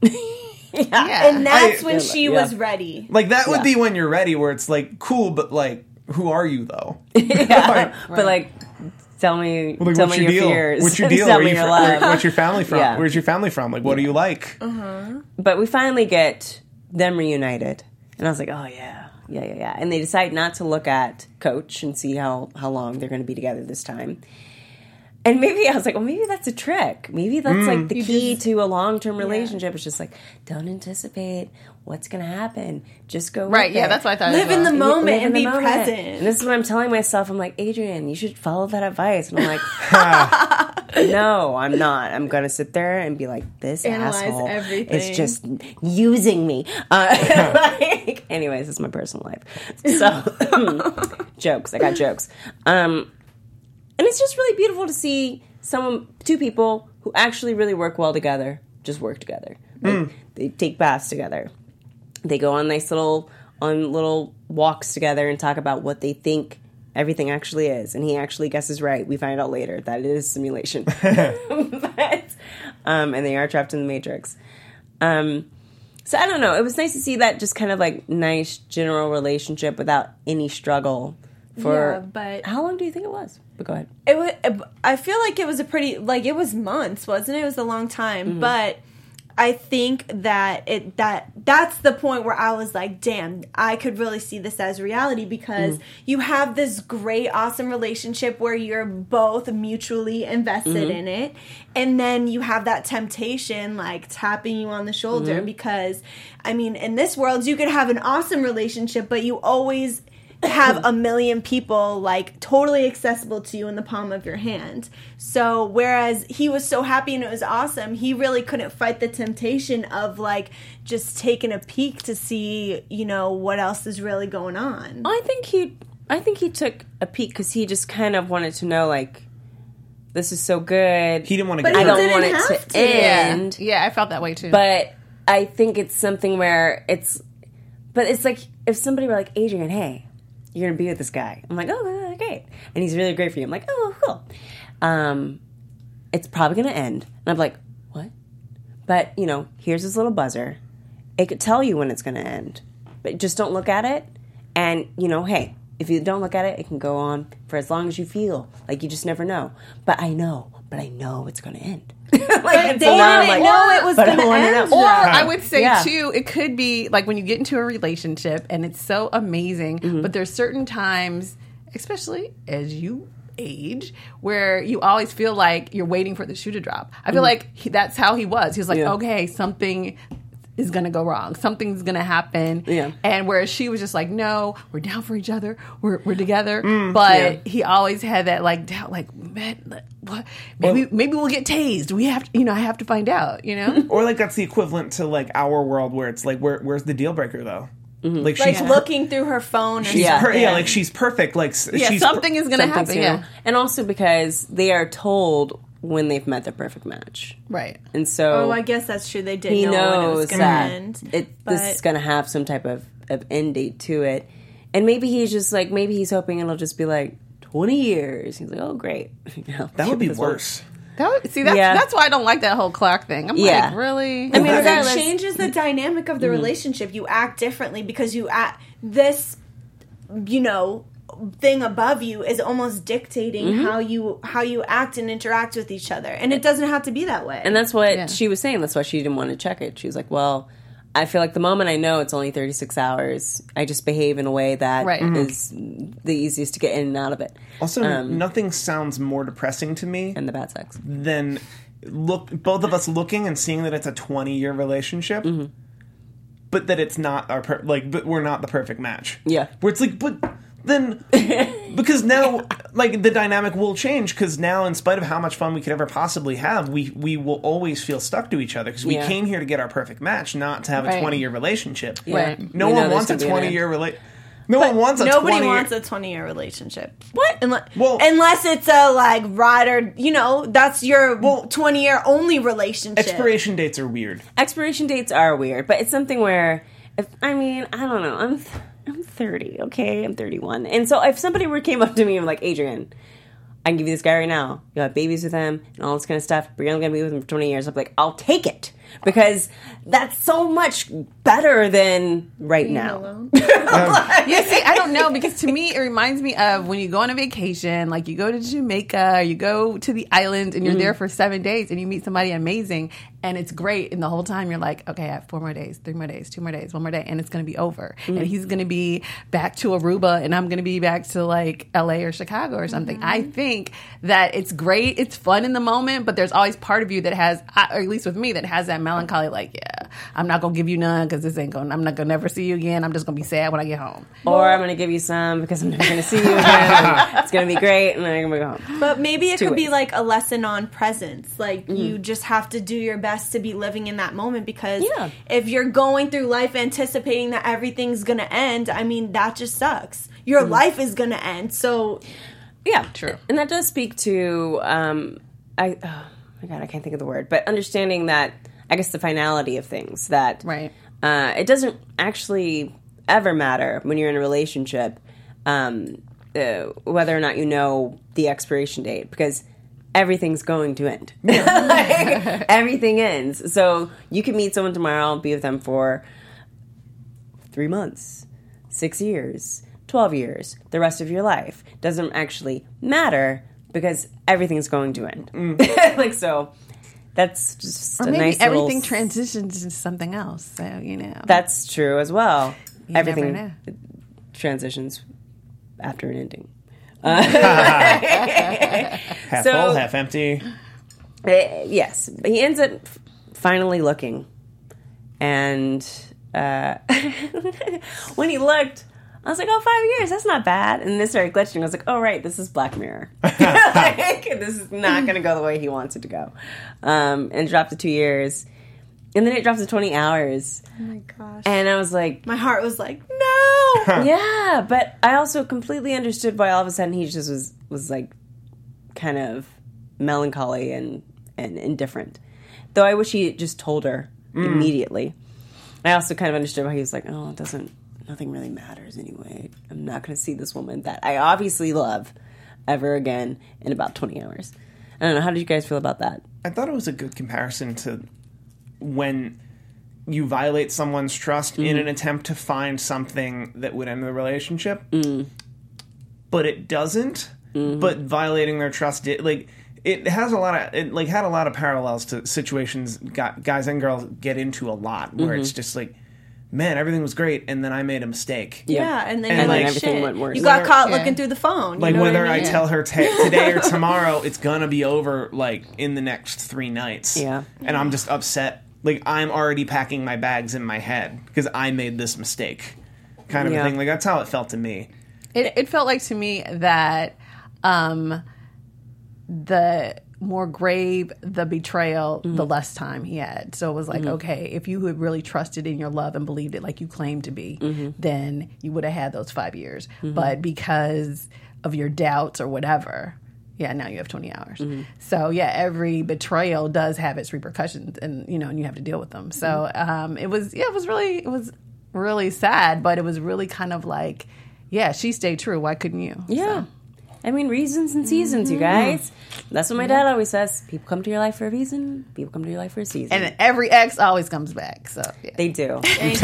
Speaker 4: Yeah.
Speaker 5: And that's
Speaker 3: I-
Speaker 5: when she
Speaker 1: yeah.
Speaker 5: was ready.
Speaker 3: Like that would
Speaker 1: Yeah.
Speaker 3: be when you're ready. Where it's like cool, but like who are you though?
Speaker 1: Yeah. But like, tell me,
Speaker 3: Like,
Speaker 1: tell
Speaker 3: what's
Speaker 1: me
Speaker 3: your
Speaker 1: your
Speaker 3: deal?
Speaker 1: fears.
Speaker 3: What's your deal?
Speaker 1: Tell
Speaker 3: Where
Speaker 1: me
Speaker 3: you
Speaker 1: your
Speaker 3: fr-
Speaker 1: love.
Speaker 3: where- what's your family from?
Speaker 1: Yeah.
Speaker 3: Where's your family from? Like, what do you like?
Speaker 1: But we finally get them reunited, and I was like, oh yeah, yeah, yeah, yeah. And they decide not to look at Coach and see how how long they're going to be together this time. And maybe I was like, well, maybe that's a trick. Maybe that's like the key to a long term relationship. It's just like, don't anticipate what's going to happen. Just go with
Speaker 4: Right, yeah,
Speaker 1: it.
Speaker 4: that's what I thought.
Speaker 5: Live
Speaker 4: as
Speaker 5: in
Speaker 4: well.
Speaker 5: the moment
Speaker 1: Live in
Speaker 5: and
Speaker 1: the
Speaker 5: be
Speaker 1: moment.
Speaker 5: present.
Speaker 1: And this is what I'm telling myself. I'm like, Adrian, you should follow that advice. And I'm like, no, I'm not. I'm going to sit there and be like, this
Speaker 5: Analyze
Speaker 1: asshole
Speaker 5: everything.
Speaker 1: is just using me. Uh, like, anyways, it's my personal life. So, jokes. I got jokes. Um, and it's just really beautiful to see someone, two people who actually really work well together, just work together. Like, mm. They take baths together. They go on nice little on little walks together and talk about what they think everything actually is. And he actually guesses right. We find out later that it is simulation. but, um, and they are trapped in the Matrix. Um, so I don't know. It was nice to see that just kind of like nice general relationship without any struggle. For
Speaker 5: yeah, but
Speaker 1: how long do you think it was? But go ahead.
Speaker 5: It was. I feel like it was a pretty like it was months, wasn't it? It was a long time, mm-hmm. but I think that it that that's the point where I was like, damn, I could really see this as reality because mm-hmm. you have this great, awesome relationship where you're both mutually invested mm-hmm. in it, and then you have that temptation like tapping you on the shoulder mm-hmm. because, I mean, in this world you could have an awesome relationship, but you always have a million people like totally accessible to you in the palm of your hand. So whereas he was so happy and it was awesome, he really couldn't fight the temptation of like just taking a peek to see, you know, what else is really going on.
Speaker 1: I think he I think he took a peek because he just kind of wanted to know like this is so good.
Speaker 3: He didn't want to
Speaker 5: but
Speaker 3: get
Speaker 1: I don't
Speaker 5: didn't
Speaker 1: want it
Speaker 5: have
Speaker 1: to,
Speaker 5: to.
Speaker 1: end.
Speaker 4: Yeah. yeah, I felt that way too.
Speaker 1: But I think it's something where it's but it's like if somebody were like, Adrian, hey, you're going to be with this guy. I'm like, oh, great. And he's really great for you. I'm like, oh, cool. Um, it's probably going to end. And I'm like, what? But, you know, here's this little buzzer. It could tell you when it's going to end. But just don't look at it. And, you know, hey, if you don't look at it, it can go on for as long as you feel. Like, you just never know. But I know. But I know it's going to end. like,
Speaker 5: but they didn't like, know it was going to end.
Speaker 4: Or I would say,
Speaker 1: yeah.
Speaker 4: too, it could be like when you get into a relationship and it's so amazing, mm-hmm. but there's certain times, especially as you age, where you always feel like you're waiting for the shoe to drop. I feel mm-hmm. like he, that's how he was. He was like, yeah. okay, something is going to go wrong. Something's going to happen.
Speaker 1: Yeah.
Speaker 4: And whereas she was just like, no, we're down for each other. We're we're together. Mm, but yeah. he always had that like doubt, like, man, what? Maybe well, maybe we'll get tased. We have to, you know, I have to find out, you know?
Speaker 3: Or like that's the equivalent to like our world where it's like, where where's the deal breaker though?
Speaker 5: Mm-hmm. Like she's like looking through her phone.
Speaker 3: She's
Speaker 5: yeah.
Speaker 3: Per- yeah, like she's perfect. Like
Speaker 4: yeah,
Speaker 3: she's
Speaker 4: something per- is going to happen. Yeah.
Speaker 1: And also because they are told when they've met their perfect match.
Speaker 4: Right.
Speaker 1: And so...
Speaker 5: Oh, I guess that's true. They did
Speaker 1: he
Speaker 5: know
Speaker 1: knows
Speaker 5: when it was going to end.
Speaker 1: It, this is going to have some type of, of end date to it. And maybe he's just like, maybe he's hoping it'll just be like twenty years. He's like, oh, great. You know,
Speaker 3: that would be worse.
Speaker 4: That would, see, that's, yeah. that's why I don't like that whole clock thing. I'm
Speaker 1: yeah.
Speaker 4: like, really?
Speaker 5: I mean, it changes the dynamic of the mm-hmm. relationship. You act differently because you act... This, you know... thing above you is almost dictating mm-hmm. how you how you act and interact with each other, and it doesn't have to be that way.
Speaker 1: And that's what yeah. she was saying. That's why she didn't want to check it. She was like, well, I feel like the moment I know it's only thirty-six hours, I just behave in a way that
Speaker 4: right.
Speaker 1: mm-hmm. is the easiest to get in and out of it.
Speaker 3: Also, um, nothing sounds more depressing to me
Speaker 1: and the bad sex
Speaker 3: than look both of us looking and seeing that it's a twenty-year relationship mm-hmm. but that it's not our per- like but we're not the perfect match.
Speaker 1: Yeah,
Speaker 3: where it's like, but then because now like the dynamic will change because now in spite of how much fun we could ever possibly have, we we will always feel stuck to each other because we yeah. came here to get our perfect match, not to have
Speaker 4: right.
Speaker 3: a twenty-year relationship.
Speaker 4: Yeah. Right.
Speaker 3: No
Speaker 1: we
Speaker 3: one wants a twenty-year relationship. No
Speaker 5: but
Speaker 3: one wants a
Speaker 5: nobody
Speaker 3: twenty
Speaker 5: wants a twenty-year relationship.
Speaker 1: What?
Speaker 5: Unless,
Speaker 3: well,
Speaker 5: unless it's a like ride or you know that's your
Speaker 3: well,
Speaker 5: twenty-year only relationship.
Speaker 3: Expiration dates are weird.
Speaker 1: Expiration dates are weird, but it's something where if I mean I don't know I'm. Th- I'm thirty, okay? I'm thirty-one. And so if somebody were came up to me and like, Adrian, I can give you this guy right now. You'll have babies with him and all this kind of stuff. But you're only going to be with him for twenty years. I'm like, I'll take it. Because that's so much better than right Being now.
Speaker 4: um, yeah, see, I don't know. Because to me, it reminds me of when you go on a vacation, like you go to Jamaica, you go to the island, and you're mm-hmm. there for seven days, and you meet somebody amazing, and it's great. And the whole time you're like, okay, I have four more days, three more days, two more days, one more day, and it's going to be over. Mm-hmm. And he's going to be back to Aruba, and I'm going to be back to like L A or Chicago or something. Mm-hmm. I think that it's great, it's fun in the moment, but there's always part of you that has, or at least with me, that has that melancholy, like, yeah, I'm not going to give you none because this ain't going, I'm not going to never see you again. I'm just going to be sad when I get home.
Speaker 1: Or I'm going to give you some because I'm never going to see you again. It's going to be great, and then I'm going to go home.
Speaker 5: But maybe it
Speaker 1: Two
Speaker 5: could
Speaker 1: ways.
Speaker 5: be like a lesson on presence. Like,
Speaker 1: Mm-hmm.
Speaker 5: you just have to do your best to be living in that moment because
Speaker 1: Yeah.
Speaker 5: if you're going through life anticipating that everything's going to end, I mean, that just sucks. Your
Speaker 1: Mm-hmm.
Speaker 5: life is going to end. So...
Speaker 1: Yeah,
Speaker 4: True.
Speaker 1: And that does speak to, um, I, oh my God, I can't think of the word, but understanding that, I guess, the finality of things, that
Speaker 4: Right.
Speaker 1: uh, it doesn't actually ever matter when you're in a relationship um, uh, whether or not you know the expiration date, because everything's going to end. Like, everything ends. So you can meet someone tomorrow and be with them for three months, six years, twelve years, the rest of your life. Doesn't actually matter because everything's going to end. Mm. Like, so that's just
Speaker 4: Or
Speaker 1: a
Speaker 4: maybe
Speaker 1: nice
Speaker 4: everything
Speaker 1: little,
Speaker 4: transitions into something else. So, you know.
Speaker 1: That's true as well.
Speaker 4: You
Speaker 1: Everything
Speaker 4: never know.
Speaker 1: transitions after an ending.
Speaker 3: Half
Speaker 1: So-
Speaker 3: full, half empty.
Speaker 1: Uh, yes, he ends up f- finally looking, and uh, when he looked, I was like, "Oh, five years, that's not bad." And then it started glitching. I was like, "Oh, right, this is Black Mirror. Like, this is not going to go the way he wants it to go." Um, and it dropped to two years, and then it dropped to twenty hours,
Speaker 5: Oh my gosh.
Speaker 1: and I was like,
Speaker 5: My heart was like, no.
Speaker 1: "Yeah," but I also completely understood why all of a sudden he just was was like kind of melancholy and and indifferent. Though I wish he had just told her immediately. I also kind of understood why he was like, "Oh, it doesn't. Nothing really matters anyway. I'm not going to see this woman that I obviously love ever again in about twenty hours." I don't know. How did you guys feel about that?
Speaker 3: I thought it was a good comparison to when you violate someone's trust in an attempt to find something that would end the relationship, but it doesn't. But violating their trust, it, like it has a lot of it like had a lot of parallels to situations gu- guys and girls get into a lot, where it's just like, man, everything was great, and then I made a mistake.
Speaker 5: Yeah, and then
Speaker 3: And
Speaker 5: you're
Speaker 3: then
Speaker 5: like,
Speaker 1: everything
Speaker 5: shit.
Speaker 1: went worse.
Speaker 5: You got
Speaker 3: Whether-
Speaker 5: caught
Speaker 4: yeah.
Speaker 5: looking through the phone. You
Speaker 3: Like
Speaker 5: know what
Speaker 3: whether
Speaker 5: I,
Speaker 3: I,
Speaker 5: mean?
Speaker 3: tell her t- today or tomorrow, it's gonna be over. Like in the next three nights.
Speaker 1: Yeah.
Speaker 3: and I'm just upset. Like I'm already packing my bags in my head because I made this mistake, kind of
Speaker 1: Yeah.
Speaker 3: a thing. Like that's how it felt to me.
Speaker 4: It, it felt like to me that um, the more grave the betrayal, the less time he had. So it was like, okay, if you had really trusted in your love and believed it like you claimed to be, then you would have had those five years. But because of your doubts or whatever, yeah, now you have twenty hours. So yeah, every betrayal does have its repercussions, and you know, and you have to deal with them. So um, it was, yeah, it was really, it was really sad, but it was really kind of like, yeah, she stayed true. Why couldn't you?
Speaker 1: Yeah. I mean, reasons and seasons, you guys. That's what my dad always says. People come to your life for a reason. People come to your life for a season.
Speaker 4: And every ex always comes back. So yeah.
Speaker 1: They do.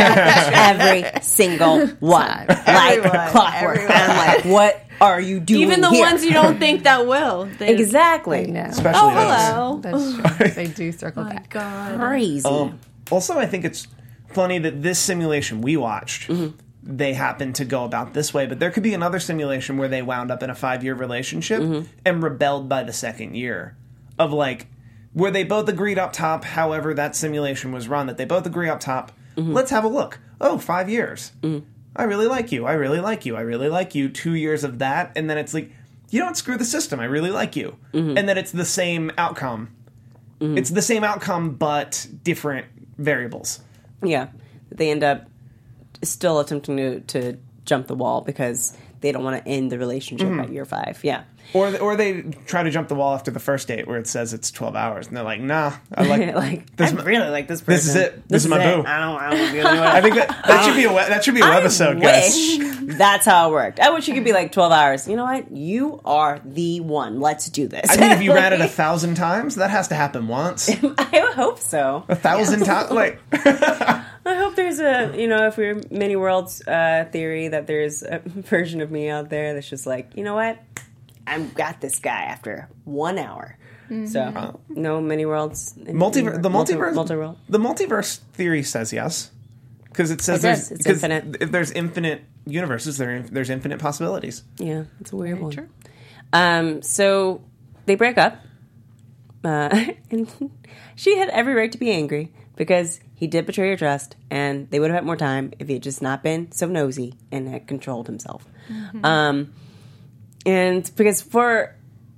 Speaker 1: Every single one. Like
Speaker 5: Everyone.
Speaker 1: clockwork. And I'm like, what are you doing
Speaker 5: Even the
Speaker 1: here?
Speaker 5: ones you don't think that will. They,
Speaker 1: Exactly.
Speaker 4: No.
Speaker 3: Especially
Speaker 5: Oh,
Speaker 3: those.
Speaker 5: hello.
Speaker 4: That's true. They do circle
Speaker 5: Oh,
Speaker 4: back.
Speaker 5: God.
Speaker 1: Crazy.
Speaker 3: Um, also, I think it's funny that this simulation we watched, they happened to go about this way, but there could be another simulation where they wound up in a five-year relationship and rebelled by the second year. Of like, where they both agreed up top, however that simulation was run, that they both agree up top, let's have a look. Oh, five years. I really like you. I really like you. I really like you. Two years of that, and then it's like, you don't screw the system. I really like you. And then it's the same outcome. It's the same outcome, but different variables.
Speaker 1: Yeah. They end up still attempting to, to jump the wall because they don't want to end the relationship at year five. Yeah.
Speaker 3: Or or they try to jump the wall after the first date where it says it's twelve hours, and they're like, nah, I like.
Speaker 1: like,
Speaker 3: this
Speaker 1: I
Speaker 3: is-
Speaker 1: really like this person.
Speaker 3: this is it. This is my
Speaker 1: it.
Speaker 3: boo.
Speaker 1: I don't, I don't really
Speaker 3: I think that, that should be a we- that should be a webisode, guys.
Speaker 1: wish that's how it worked. I wish you could be like twelve hours. You know what? You are the one. Let's do this.
Speaker 3: I mean, if you ran it a thousand times, that has to happen once.
Speaker 1: I hope so.
Speaker 3: A thousand times, like
Speaker 1: I hope there's a, you know, if we're many worlds uh, theory, that there's a version of me out there that's just like, you know what? I've got this guy after one hour. So, no many worlds.
Speaker 3: multiverse. The
Speaker 1: Multi-
Speaker 3: multiverse.
Speaker 1: multi-world.
Speaker 3: The multiverse theory says yes, because it says
Speaker 1: It
Speaker 3: there's
Speaker 1: does. It's
Speaker 3: 'cause
Speaker 1: infinite.
Speaker 3: if there's infinite universes, there there's infinite possibilities.
Speaker 1: Yeah, it's a weird
Speaker 4: Very
Speaker 1: one.
Speaker 4: true.
Speaker 1: Um, so they break up, uh, and she had every right to be angry because he did betray her trust, and they would have had more time if he had just not been so nosy and had controlled himself. Um, and because for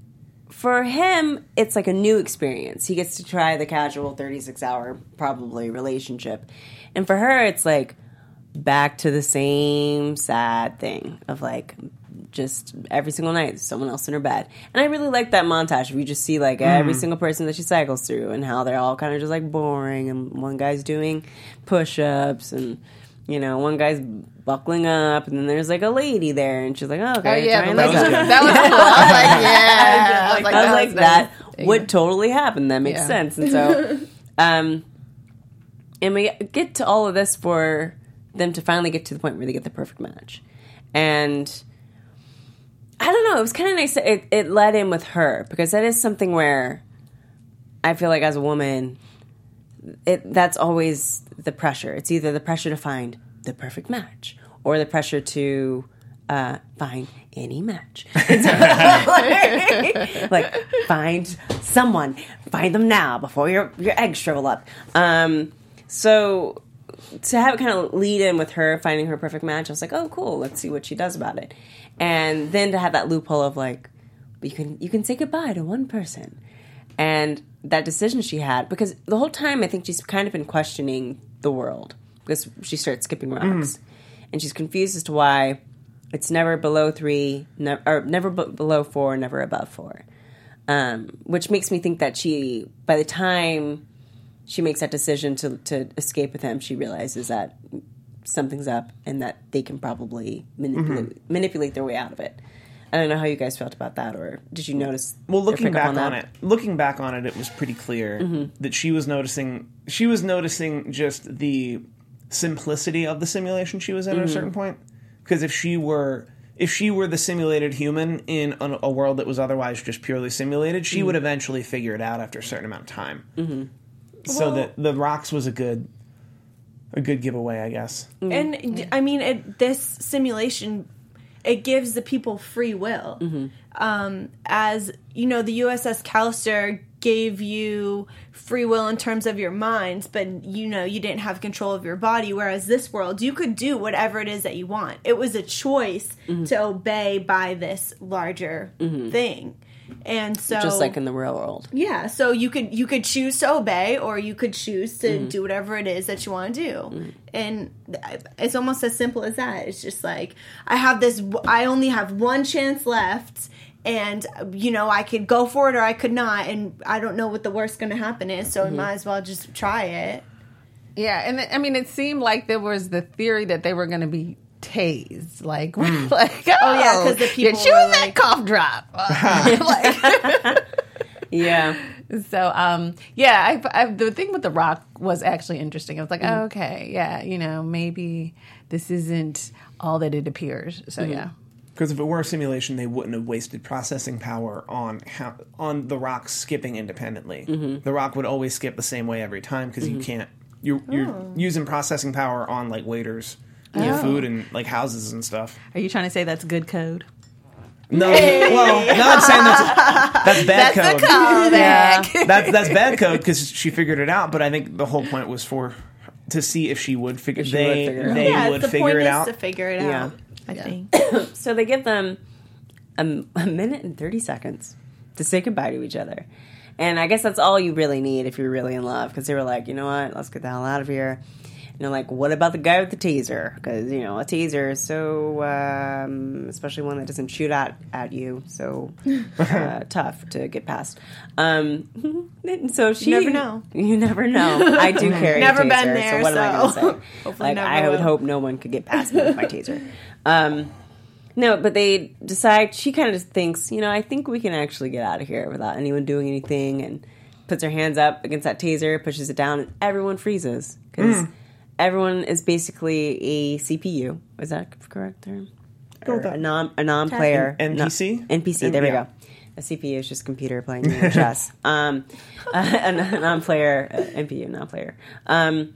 Speaker 1: for him, it's like a new experience. He gets to try the casual thirty-six hour probably relationship, and for her, it's like back to the same sad thing of like just every single night, there's someone else in her bed. And I really like that montage. If you just see like every single person that she cycles through and how they're all kind of just like boring, and one guy's doing push-ups, and you know, one guy's buckling up, and then there's like a lady there, and she's like, "Oh, okay."
Speaker 4: Oh yeah,
Speaker 1: trying
Speaker 4: that was,
Speaker 1: this
Speaker 4: cool.
Speaker 1: out.
Speaker 4: that was cool. I was like, yeah. I was like,
Speaker 1: I was
Speaker 4: that
Speaker 1: like,
Speaker 4: was
Speaker 1: that
Speaker 4: nice.
Speaker 1: would totally happen. That makes
Speaker 4: Yeah.
Speaker 1: sense. And so, um, and we get to all of this for them to finally get to the point where they get the perfect match. And I don't know, it was kind of nice that it, it led in with her, because that is something where I feel like as a woman, it that's always the pressure. It's either the pressure to find the perfect match or the pressure to uh, find any match. like, like, find someone. Find them now before your, your eggs shrivel up. Um, so to have it kind of lead in with her finding her perfect match, I was like, oh, cool. Let's see what she does about it. And then to have that loophole of like, you can you can say goodbye to one person. And that decision she had, because the whole time I think she's kind of been questioning the world, because she starts skipping rocks. Mm. And she's confused as to why it's never below three, ne- or never b- below four, never above four. Um, which makes me think that she, by the time she makes that decision to, to escape with him, she realizes that something's up and that they can probably manipulate, mm-hmm. manipulate their way out of it. I don't know how you guys felt about that, or did you notice?
Speaker 3: Well, looking back on,
Speaker 1: on
Speaker 3: it, looking back on it, it was pretty clear mm-hmm. that she was noticing. She was noticing just the simplicity of the simulation she was in mm-hmm. at a certain point. Because if she were, if she were the simulated human in a, a world that was otherwise just purely simulated, she mm-hmm. would eventually figure it out after a certain amount of time. Mm-hmm. So well, that the rocks was a good, a good giveaway, I guess.
Speaker 5: Mm-hmm. And yeah. I mean, it, this simulation, it gives the people free will. Mm-hmm. Um, as, you know, the U S S Callister gave you free will in terms of your minds, but, you know, you didn't have control of your body, whereas this world, you could do whatever it is that you want. It was a choice mm-hmm. to obey by this larger mm-hmm. thing. And so,
Speaker 1: just like in the real world,
Speaker 5: yeah. So you could you could choose to obey, or you could choose to mm. do whatever it is that you want to do, mm. and it's almost as simple as that. It's just like, I have this. I only have one chance left, and you know, I could go for it or I could not, and I don't know what the worst going to happen is. So mm-hmm. I might as well just try it.
Speaker 4: Yeah, and I mean, it seemed like there was the theory that they were going to be tased, like, mm. like oh,
Speaker 5: oh yeah, because the people
Speaker 4: you're choosing that like, cough drop, like,
Speaker 1: yeah.
Speaker 4: So, um, yeah, I, I, the thing with the rock was actually interesting. I was like, mm. oh, okay, yeah, you know, maybe this isn't all that it appears. So, mm. yeah.
Speaker 3: Because if it were a simulation, they wouldn't have wasted processing power on how, on the rock skipping independently. Mm-hmm. The rock would always skip the same way every time, because mm-hmm. you can't. You're, you're oh. using processing power on like waiters. Yeah, oh. food and like houses and stuff.
Speaker 4: Are you trying to say that's good code?
Speaker 3: No, hey. well, no, I'm saying that's that's bad
Speaker 4: that's
Speaker 3: code.
Speaker 4: The code.
Speaker 3: Yeah. that's that's bad code because she figured it out. But I think the whole point was for to see if she would figure.
Speaker 1: She
Speaker 3: they
Speaker 1: would figure it
Speaker 3: they
Speaker 5: yeah,
Speaker 3: would
Speaker 5: the
Speaker 3: figure
Speaker 5: point
Speaker 3: it
Speaker 5: is
Speaker 3: out.
Speaker 5: To figure it
Speaker 1: yeah.
Speaker 5: out, I
Speaker 1: yeah.
Speaker 5: think.
Speaker 1: So they give them a, a minute and thirty seconds to say goodbye to each other, and I guess that's all you really need if you're really in love. Because they were like, you know what, let's get the hell out of here. You know, like, what about the guy with the taser? Because, you know, a taser is so, um, especially one that doesn't shoot at, at you, so uh, tough to get past. Um, so she...
Speaker 5: You never know.
Speaker 1: You never know. I do carry
Speaker 5: never
Speaker 1: a taser,
Speaker 5: been there,
Speaker 1: so what
Speaker 5: so
Speaker 1: am I going to say?
Speaker 5: Hopefully
Speaker 1: like,
Speaker 5: never
Speaker 1: I would
Speaker 5: will.
Speaker 1: hope no one could get past me with my taser. Um, no, but they decide, she kind of just thinks, you know, I think we can actually get out of here without anyone doing anything, and puts her hands up against that taser, pushes it down, and everyone freezes. Because... Mm. Everyone is basically a C P U. Is that the correct term? Or a non a non-player
Speaker 3: N P C.
Speaker 1: No, N P C. There we go. A C P U is just a computer playing you know, chess. Um, a, a non-player uh, N P U, non-player. Um,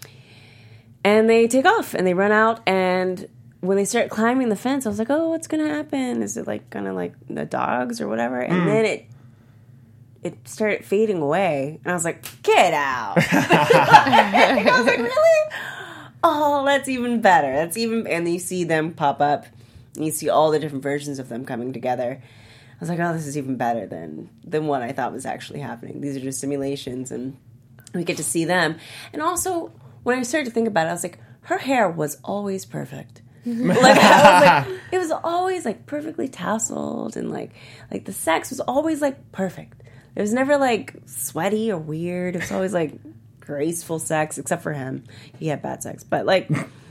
Speaker 1: and they take off and they run out. And when they start climbing the fence, I was like, "Oh, what's going to happen? Is it like kind of like the dogs or whatever?" And mm. then it. It started fading away, and I was like, "Get out!" I was like, "Really? Oh, that's even better. That's even." And then you see them pop up, and you see all the different versions of them coming together. I was like, "Oh, this is even better than than what I thought was actually happening. These are just simulations, and we get to see them." And also, when I started to think about it, I was like, "Her hair was always perfect. Like I was like, it was always like perfectly tasseled, and like like the sex was always like perfect. It was never like sweaty or weird. It was always like graceful sex, except for him. He had bad sex, but like,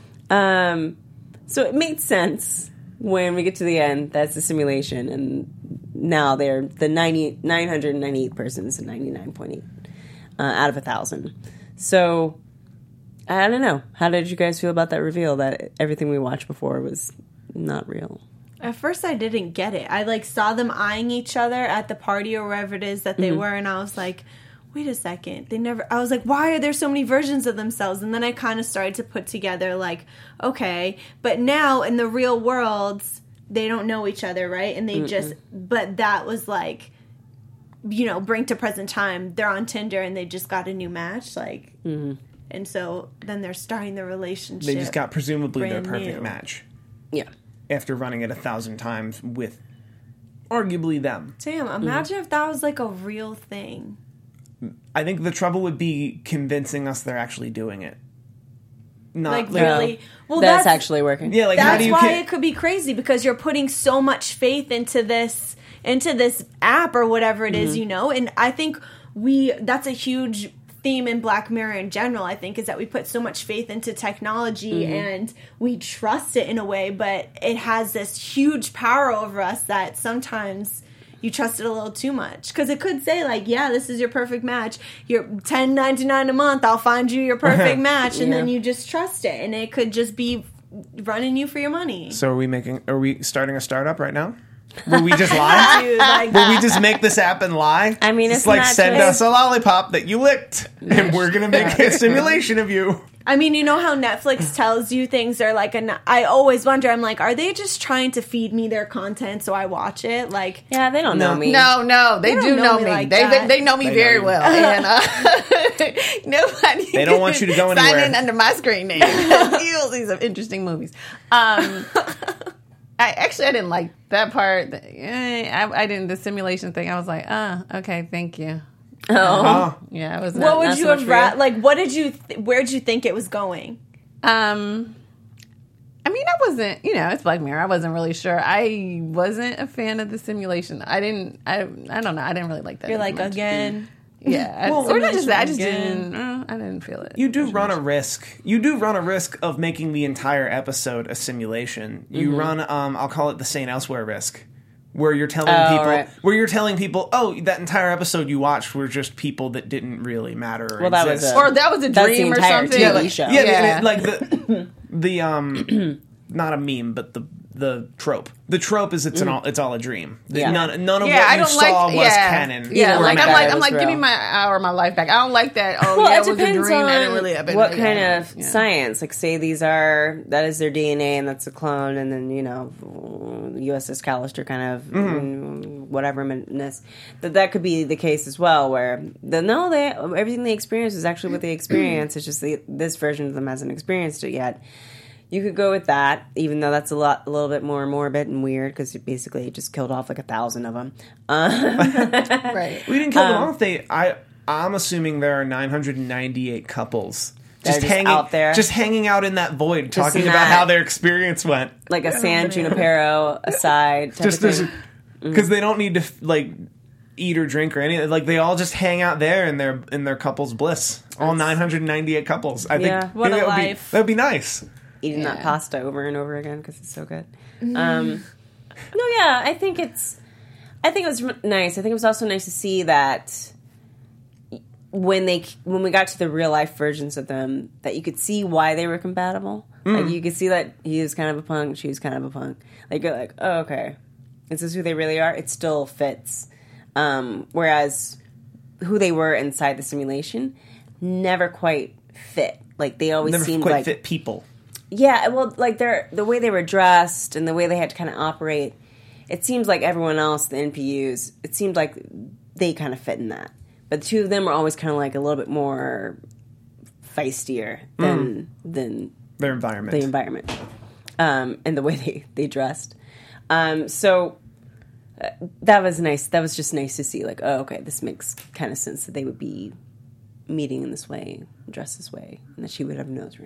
Speaker 1: um, so it made sense when we get to the end. That's the simulation, and now they're the ninety nine hundred ninety eight persons and ninety nine point eight uh, out of a thousand. So. I don't know. How did you guys feel about that reveal that everything we watched before was not real?
Speaker 5: At first, I didn't get it. I like saw them eyeing each other at the party or wherever it is that they mm-hmm. were, and I was like, "Wait a second." They never. I was like, "Why are there so many versions of themselves?" And then I kind of started to put together, like, okay, but now in the real world, they don't know each other, right? And they Mm-mm. just. But that was like, you know, bring to present time. They're on Tinder and they just got a new match, like. Mm-hmm. And so then they're starting the relationship.
Speaker 3: They just got presumably their perfect
Speaker 5: new.
Speaker 3: match.
Speaker 1: Yeah.
Speaker 3: After running it a thousand times with arguably them.
Speaker 5: Damn, imagine mm-hmm. if that was like a real thing.
Speaker 3: I think the trouble would be convincing us they're actually doing it. Not
Speaker 5: like
Speaker 3: like,
Speaker 5: really. Well,
Speaker 1: that's,
Speaker 5: that's
Speaker 1: actually working.
Speaker 3: Yeah, like
Speaker 5: that's
Speaker 3: how do you
Speaker 5: why
Speaker 3: can-
Speaker 5: it could be crazy because you're putting so much faith into this into this app or whatever it mm-hmm. is, you know. And I think we that's a huge theme in Black Mirror in general, I think, is that we put so much faith into technology mm-hmm. and we trust it in a way, but it has this huge power over us that sometimes you trust it a little too much. Because it could say, like, yeah, this is your perfect match. You're ten ninety-nine a month, I'll find you your perfect match. And yeah. then you just trust it. And it could just be running you for your money.
Speaker 3: So are we making, are we starting a startup right now? Will we just lie?
Speaker 5: Dude, like,
Speaker 3: Will we just make this app and lie?
Speaker 1: I mean,
Speaker 3: it's,
Speaker 1: it's
Speaker 3: like
Speaker 1: not
Speaker 3: send
Speaker 1: just-
Speaker 3: us a lollipop that you licked, and we're gonna make a simulation of you.
Speaker 5: I mean, you know how Netflix tells you things are like a. I always wonder. I'm like, are they just trying to feed me their content so I watch it? Like,
Speaker 1: yeah, they don't know
Speaker 3: No.
Speaker 1: me.
Speaker 4: No, no, they,
Speaker 5: They don't
Speaker 4: do
Speaker 5: know
Speaker 4: know
Speaker 5: me
Speaker 4: me.
Speaker 5: like
Speaker 4: they, they
Speaker 5: that.
Speaker 4: they know me
Speaker 3: They
Speaker 4: very
Speaker 3: know you.
Speaker 4: well, and uh, nobody.
Speaker 3: They don't want you to go
Speaker 4: sign
Speaker 3: anywhere.
Speaker 4: in under my screen name. You'll see some interesting movies. Um, I actually I didn't like that part. Eh, I, I didn't the simulation thing. I was like, ah, okay, thank you.
Speaker 1: Oh,
Speaker 3: Oh.
Speaker 4: Yeah, I was.
Speaker 5: what
Speaker 4: Not,
Speaker 5: would
Speaker 1: not
Speaker 5: you
Speaker 1: so much
Speaker 5: have
Speaker 1: for
Speaker 5: ra-
Speaker 1: you.
Speaker 5: like? What did you? Th- where did you think it was going?
Speaker 4: um. I mean, I wasn't, you know, it's Black Mirror. I wasn't really sure. I wasn't a fan of the simulation. I didn't, I I don't know. I didn't really like that.
Speaker 5: You're
Speaker 4: as
Speaker 5: like
Speaker 4: much.
Speaker 5: again.
Speaker 4: Yeah. I,
Speaker 3: Well,
Speaker 4: or not just that. I just
Speaker 5: again.
Speaker 4: didn't, uh, I didn't feel it.
Speaker 3: You do run a risk. You do run a risk of making the entire episode a simulation. You
Speaker 1: Mm-hmm.
Speaker 3: run, um, I'll call it the Saint Elsewhere risk, where you're telling
Speaker 1: Oh,
Speaker 3: people,
Speaker 1: right.
Speaker 3: where you're telling people, oh, that entire episode you watched were just people that didn't really matter. Or
Speaker 1: Well, that was
Speaker 3: exist.
Speaker 1: a-
Speaker 4: Or that was a
Speaker 1: That's the
Speaker 4: dream or
Speaker 1: entire
Speaker 4: something.
Speaker 1: T V
Speaker 3: yeah, like,
Speaker 1: show.
Speaker 3: yeah,
Speaker 4: Yeah.
Speaker 3: and it- like the the um, not a meme, but the the trope. The trope is it's an all it's all a dream.
Speaker 1: Yeah.
Speaker 3: None, none of
Speaker 4: Yeah,
Speaker 3: what
Speaker 4: I
Speaker 3: you
Speaker 4: don't
Speaker 3: saw
Speaker 4: like.
Speaker 3: was
Speaker 4: yeah,
Speaker 3: canon.
Speaker 4: yeah.
Speaker 1: don't
Speaker 4: Like
Speaker 1: like
Speaker 4: I'm
Speaker 1: that
Speaker 4: like
Speaker 1: it
Speaker 4: I'm
Speaker 1: was
Speaker 4: like, give me
Speaker 1: real.
Speaker 4: my hour, of my life back. I don't like that. Oh
Speaker 1: Well,
Speaker 4: yeah,
Speaker 1: it
Speaker 4: it was a
Speaker 1: depends
Speaker 4: dream.
Speaker 1: on
Speaker 4: That didn't really happen.
Speaker 1: what
Speaker 4: Yeah,
Speaker 1: kind
Speaker 4: yeah.
Speaker 1: of science. Like, say these are that is their D N A and that's a clone, and then you know, U S S Callister kind of mm, whatever-ness. That that could be the case as well, where the no, they everything they experience is actually what they experience. It's just the, this version of them hasn't experienced it yet. You could go with that, even though that's a lot, a little bit more morbid and weird because it basically just killed off like a thousand of them. Um,
Speaker 4: Right.
Speaker 3: We didn't kill them off. They, I, I'm assuming there are nine hundred ninety-eight couples
Speaker 1: They're just
Speaker 3: hanging
Speaker 1: out there.
Speaker 3: just hanging out in that void, talking
Speaker 1: in
Speaker 3: about
Speaker 1: that-
Speaker 3: how their experience went.
Speaker 1: like a San Junipero aside. Type
Speaker 3: Just
Speaker 1: of thing.
Speaker 3: because they don't need to like eat or drink or anything. Like they all just hang out there in their in their couples bliss. All nine hundred ninety-eight couples. I
Speaker 1: Yeah.
Speaker 3: think
Speaker 5: What
Speaker 3: maybe
Speaker 5: a
Speaker 3: that would
Speaker 5: life.
Speaker 3: Be, that would be nice.
Speaker 1: Eating that
Speaker 4: Yeah.
Speaker 1: pasta over and over again because it's so good. Um, no, yeah, I think it's. I think it was r- nice. I think it was also nice to see that when they when we got to the real life versions of them, that you could see why they were compatible. Like you could see that he was kind of a punk, she was kind of a punk. Like you're like, oh, okay, is this who they really are? It still fits. Um, whereas who they were inside the simulation never quite fit. Like they always
Speaker 3: Never
Speaker 1: seemed
Speaker 3: quite
Speaker 1: like
Speaker 3: fit people.
Speaker 1: yeah, well, like they're the way they were dressed and the way they had to kind of operate. It seems like everyone else, the N P Us, it seemed like they kind of fit in that. But the two of them were always kind of like a little bit more feistier than than
Speaker 3: Their environment.
Speaker 1: the environment um, and the way they they dressed. Um, so uh, that was nice. That was just nice to see. Like, oh, okay, this makes kind of sense that they would be meeting in this way, dressed this way, and that she would have a nose ring.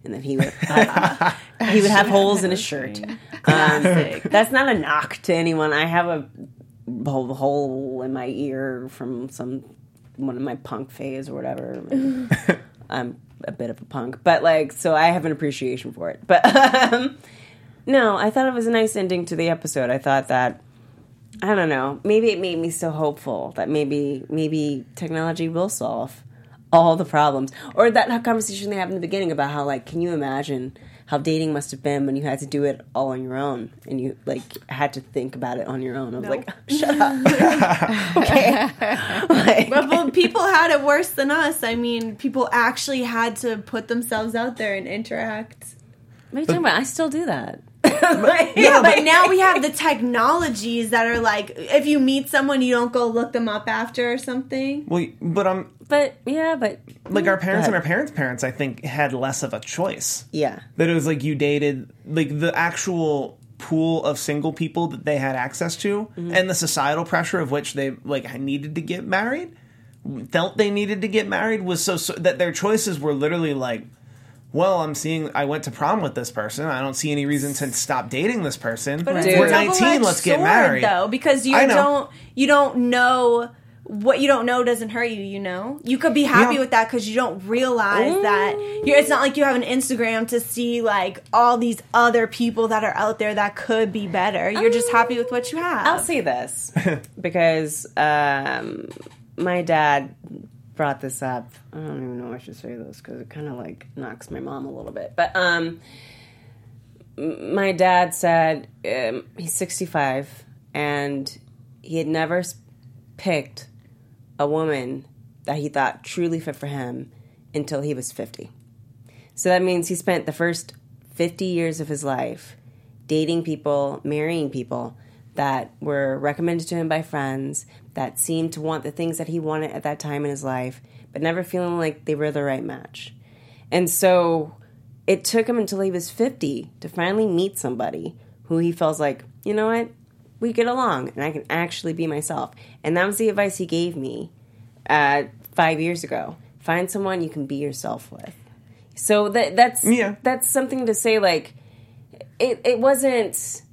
Speaker 1: and then he would have, he would have holes in his shirt. Um, that's not a knock to anyone. I have a hole, hole in my ear from some one of my punk phase or whatever. I'm a bit of a punk, but like, so I have an appreciation for it. But um, no, I thought it was a nice ending to the episode. I thought that, I don't know, maybe it made me so hopeful that maybe maybe technology will solve all the problems. Or that conversation they have in the beginning about how, like, can you imagine how dating must have been when you had to do it all on your own and you, like, had to think about it on your own. I was
Speaker 5: Nope.
Speaker 1: like, shut up. Okay. Like,
Speaker 5: But, but people had it worse than us. I mean, people actually had to put themselves out there and interact.
Speaker 1: what are you talking about? I still do that.
Speaker 5: Yeah, but now we have the technologies that are like, if you meet someone, you don't go look them up after or something.
Speaker 3: Well, but um,
Speaker 1: But, yeah, but...
Speaker 3: like our parents and
Speaker 1: Go
Speaker 3: our
Speaker 1: ahead.
Speaker 3: parents' parents, I think, had less of a choice.
Speaker 1: Yeah.
Speaker 3: That it was like you dated, like the actual pool of single people that they had access to,
Speaker 1: Mm-hmm.
Speaker 3: and the societal pressure of which they like needed to get married, felt they needed to get married, was so, so that their choices were literally like, well, I'm seeing, I went to prom with this person. I don't see any reason to stop dating this person.
Speaker 5: But it's
Speaker 1: Dude.
Speaker 5: a
Speaker 3: We're nineteen,
Speaker 5: double-edged
Speaker 3: let's get
Speaker 5: sword,
Speaker 3: married.
Speaker 5: though, because you
Speaker 3: I know.
Speaker 5: don't you don't know what you don't know doesn't hurt you. You know, you could be happy
Speaker 3: Yeah.
Speaker 5: with that because you don't realize that you're. It's not like you have an Instagram to see like all these other people that are out there that could be better. You're just happy with what you have.
Speaker 1: I'll say this because um, my dad brought this up. I don't even know if I should say this because it kind of like knocks my mom a little bit. But um, m- my dad said um, he's sixty-five and he had never s- picked a woman that he thought truly fit for him until he was fifty. So that means he spent the first fifty years of his life dating people, marrying people that were recommended to him by friends, that seemed to want the things that he wanted at that time in his life, but never feeling like they were the right match. And so it took him until he was fifty to finally meet somebody who he feels like, you know what, we get along and I can actually be myself. And that was the advice he gave me uh, five years ago. Find someone you can be yourself with. So that that's
Speaker 3: Yeah.
Speaker 1: that's something to say, like, it, it wasn't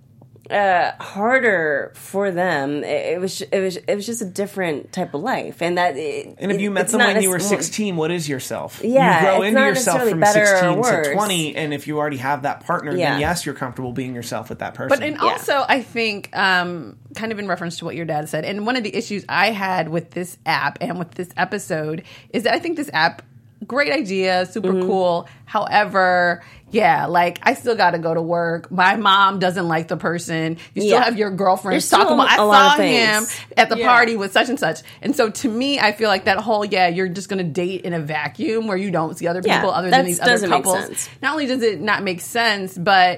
Speaker 1: uh, harder for them. It, it was it was it was just a different type of life, and that. It,
Speaker 3: And if you
Speaker 1: it-
Speaker 3: met
Speaker 1: it's
Speaker 3: someone
Speaker 1: not
Speaker 3: when you were
Speaker 1: nec-
Speaker 3: sixteen, what is yourself?
Speaker 1: Yeah,
Speaker 3: you grow
Speaker 1: it's
Speaker 3: into
Speaker 1: not
Speaker 3: yourself
Speaker 1: necessarily
Speaker 3: from
Speaker 1: better or
Speaker 3: sixteen to
Speaker 1: worse.
Speaker 3: twenty, and if you already have that partner,
Speaker 1: Yeah.
Speaker 3: then yes, you're comfortable being yourself with that person.
Speaker 4: But and also, I think, um, kind of in reference to what your dad said, and one of the issues I had with this app and with this episode is that I think this app, great idea, super
Speaker 1: Mm-hmm.
Speaker 4: cool. However, yeah, like I still got to go to work. My mom doesn't like the person. You still
Speaker 1: Yeah.
Speaker 4: have your girlfriend
Speaker 1: There's still
Speaker 4: talking about. I
Speaker 1: a lot of
Speaker 4: saw him
Speaker 1: things.
Speaker 4: at the
Speaker 5: Yeah.
Speaker 4: party with such and such. And so, to me, I feel like that whole yeah, you're just going to date in a vacuum where you don't see other
Speaker 1: Yeah,
Speaker 4: people other
Speaker 1: that
Speaker 4: than these other
Speaker 1: doesn't make
Speaker 4: couples.
Speaker 1: sense.
Speaker 4: Not only does it not make sense, but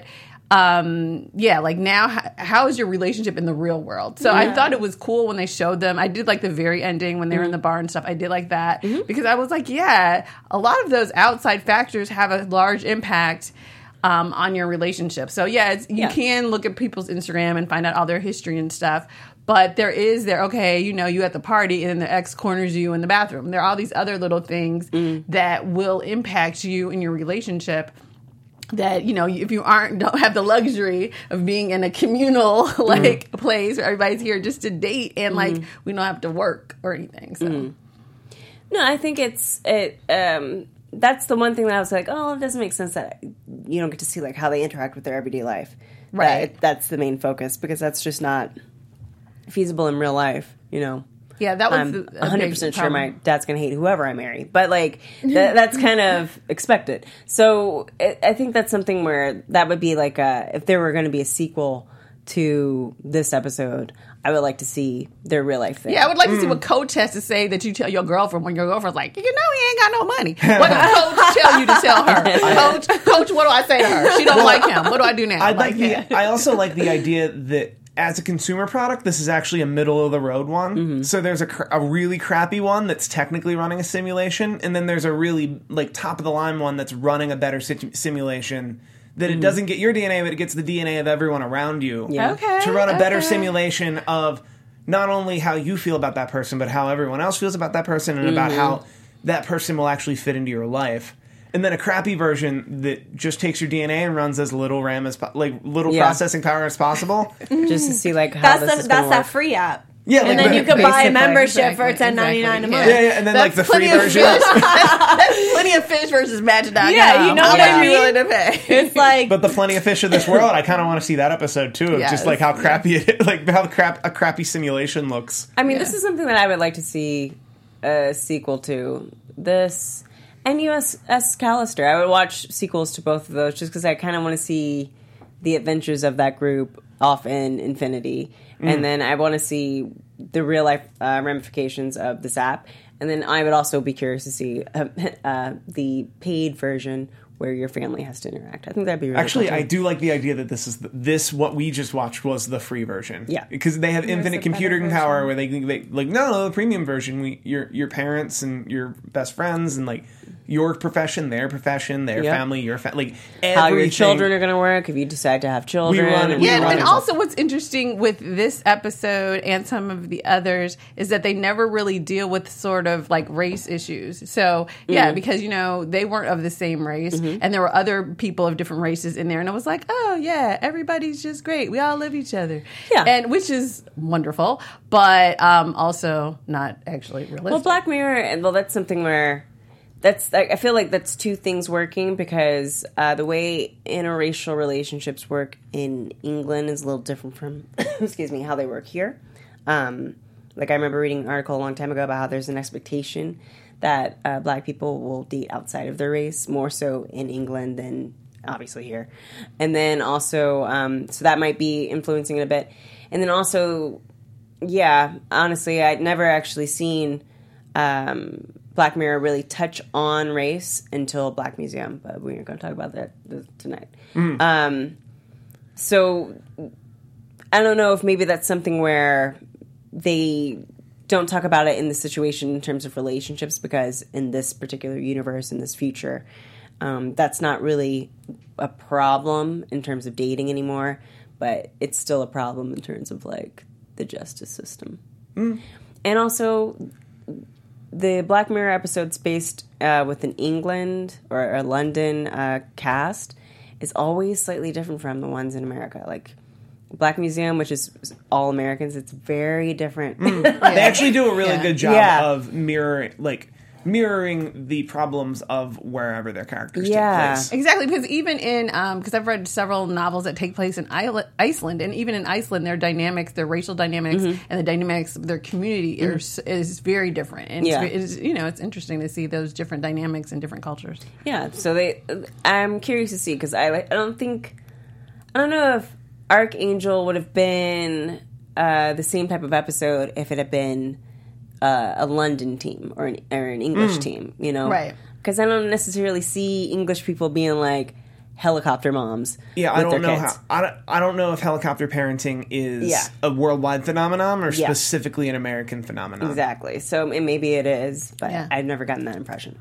Speaker 4: um yeah like now how, how is your relationship in the real world? So I thought it was cool when they showed them. I did like the very ending when they were in the bar and stuff. I did like that because I was like, yeah, a lot of those outside factors have a large impact um, on your relationship. So yeah, it's, you
Speaker 1: Yeah.
Speaker 4: can look at people's Instagram and find out all their history and stuff. But there is there, okay, you know, you at the party and then the ex corners you in the bathroom. There are all these other little things that will impact you in your relationship. That, you know, if you aren't don't have the luxury of being in a communal like place where everybody's here just to date and like we don't have to work or anything. So
Speaker 1: No, I think it's it. Um, that's the one thing that I was like, oh, it doesn't make sense that you don't get to see like how they interact with their everyday life.
Speaker 4: Right.
Speaker 1: That- that's the main focus because that's just not feasible in real life. You know.
Speaker 4: yeah, that was
Speaker 1: I'm
Speaker 4: the- a
Speaker 1: one hundred
Speaker 4: big
Speaker 1: percent sure my
Speaker 4: problem.
Speaker 1: dad's going to hate whoever I marry. But, like, th- that's kind of expected. So I I think that's something where that would be like a, if there were going to be a sequel to this episode, I would like to see their real life thing.
Speaker 4: Yeah, I would like to see what Coach has to say that you tell your girlfriend when your girlfriend's like, you know, he ain't got no money. What does Coach tell you to tell her? Coach, Coach, what do I say to her? She don't like him. What do I do now?
Speaker 3: I like
Speaker 4: yeah.
Speaker 3: the. I also like the idea that as a consumer product, this is actually a middle of the road one.
Speaker 1: Mm-hmm.
Speaker 3: So there's a, cr- a really crappy one that's technically running a simulation, and then there's a really like top of the line one that's running a better situ- simulation. That it doesn't get your D N A, but it gets the D N A of everyone around you.
Speaker 1: Mm-hmm. Yeah.
Speaker 4: Okay.
Speaker 3: To run a better
Speaker 4: okay.
Speaker 3: simulation of not only how you feel about that person, but how everyone else feels about that person, and about
Speaker 1: Mm-hmm.
Speaker 3: how that person will actually fit into your life. and then a crappy version that just takes your D N A and runs as little RAM as po- like little
Speaker 1: Yeah.
Speaker 3: processing power as possible.
Speaker 1: Just to see like how
Speaker 5: That's
Speaker 1: this
Speaker 5: the,
Speaker 1: is
Speaker 5: that's
Speaker 1: gonna
Speaker 5: that
Speaker 1: work.
Speaker 5: free app.
Speaker 3: Yeah,
Speaker 5: And
Speaker 3: like
Speaker 5: then
Speaker 3: the-
Speaker 5: you could buy a
Speaker 1: Basically,
Speaker 5: membership
Speaker 4: exactly,
Speaker 5: for ten ninety nine a
Speaker 4: exactly,
Speaker 5: month.
Speaker 3: yeah, yeah, and then like the
Speaker 4: That's
Speaker 3: free
Speaker 4: plenty of
Speaker 3: version.
Speaker 4: fish. that's, that's plenty of fish versus Magic dot com.
Speaker 5: Yeah, you know
Speaker 4: How
Speaker 5: what
Speaker 4: much
Speaker 5: I
Speaker 4: are you
Speaker 5: mean?
Speaker 4: willing to pay?
Speaker 5: It's like
Speaker 3: But the Plenty of Fish of this world, I kind of want to see that episode too, of
Speaker 4: Yes.
Speaker 3: just like how crappy it, like how crap a crappy simulation looks.
Speaker 1: I mean, this is something that I would like to see a sequel to. This and U S S Callister. I would watch sequels to both of those just because I kind of want to see the adventures of that group off in Infinity.
Speaker 3: Mm.
Speaker 1: And then I want to see the real life uh, ramifications of this app. And then I would also be curious to see uh, uh, the paid version where your family has to interact. I think that'd be really
Speaker 3: Actually,
Speaker 1: cool
Speaker 3: I
Speaker 1: too.
Speaker 3: do like the idea that this is the, this what we just watched was the free version.
Speaker 1: Yeah.
Speaker 3: because they have infinite
Speaker 5: the better
Speaker 3: computing power
Speaker 5: version.
Speaker 3: where they, they like no, no the premium version. We your your parents and your best friends and like your profession, their profession, their
Speaker 1: Yep.
Speaker 3: family, your family, like
Speaker 1: how your
Speaker 3: everything.
Speaker 1: children are going to work if you decide to have children.
Speaker 3: run-
Speaker 1: and-
Speaker 3: we
Speaker 4: Yeah, and,
Speaker 3: run
Speaker 4: and
Speaker 3: as
Speaker 4: also what's interesting with this episode and some of the others is that they never really deal with sort of like race issues. So, yeah, because, you know, they weren't of the same race and there were other people of different races in there. And I was like, oh, yeah, everybody's just great. We all love each other.
Speaker 1: Yeah.
Speaker 4: And which is wonderful, but um, also not actually realistic.
Speaker 1: Well, Black Mirror, and well, that's something where that's I I feel like that's two things working because uh, the way interracial relationships work in England is a little different from, excuse me, how they work here. Um, like I remember reading an article a long time ago about how there's an expectation that uh, Black people will date outside of their race more so in England than obviously here, and then also um, so that might be influencing it a bit, and then also. Yeah, honestly, I'd never actually seen um, Black Mirror really touch on race until Black Museum, but we're going to talk about that th- tonight. Um, so I don't know if maybe that's something where they don't talk about it in the situation in terms of relationships because in this particular universe, in this future, um, that's not really a problem in terms of dating anymore, but it's still a problem in terms of like the justice system. Mm. And also, the Black Mirror episodes based uh, with an England or a London uh, cast is always slightly different from the ones in America. Like Black Museum, which is all Americans, it's very different.
Speaker 3: They actually do a really
Speaker 4: Yeah.
Speaker 3: good job
Speaker 1: Yeah.
Speaker 3: of mirroring, like mirroring the problems of wherever their characters
Speaker 1: Yeah.
Speaker 3: take place.
Speaker 4: Exactly, because even in um, because I've read several novels that take place in Isle- Iceland, and even in Iceland, their dynamics, their racial dynamics, and the dynamics of their community are, s is very different. And
Speaker 1: Yeah.
Speaker 4: it's, it's you know it's interesting to see those different dynamics in different cultures.
Speaker 1: Yeah, so they. I'm curious to see because I like. I don't think. I don't know if Archangel would have been uh, the same type of episode if it had been uh, a London team or an or an English team. You know,
Speaker 4: Right.
Speaker 1: Because I don't necessarily see English people being like helicopter moms.
Speaker 3: Yeah, I
Speaker 1: with
Speaker 3: don't
Speaker 1: their
Speaker 3: know
Speaker 1: kids.
Speaker 3: how. I don't, I don't know if helicopter parenting is
Speaker 1: Yeah.
Speaker 3: a worldwide phenomenon or
Speaker 1: Yeah.
Speaker 3: specifically an American phenomenon.
Speaker 1: Exactly. So and maybe it is, but
Speaker 4: Yeah.
Speaker 1: I've never gotten that impression.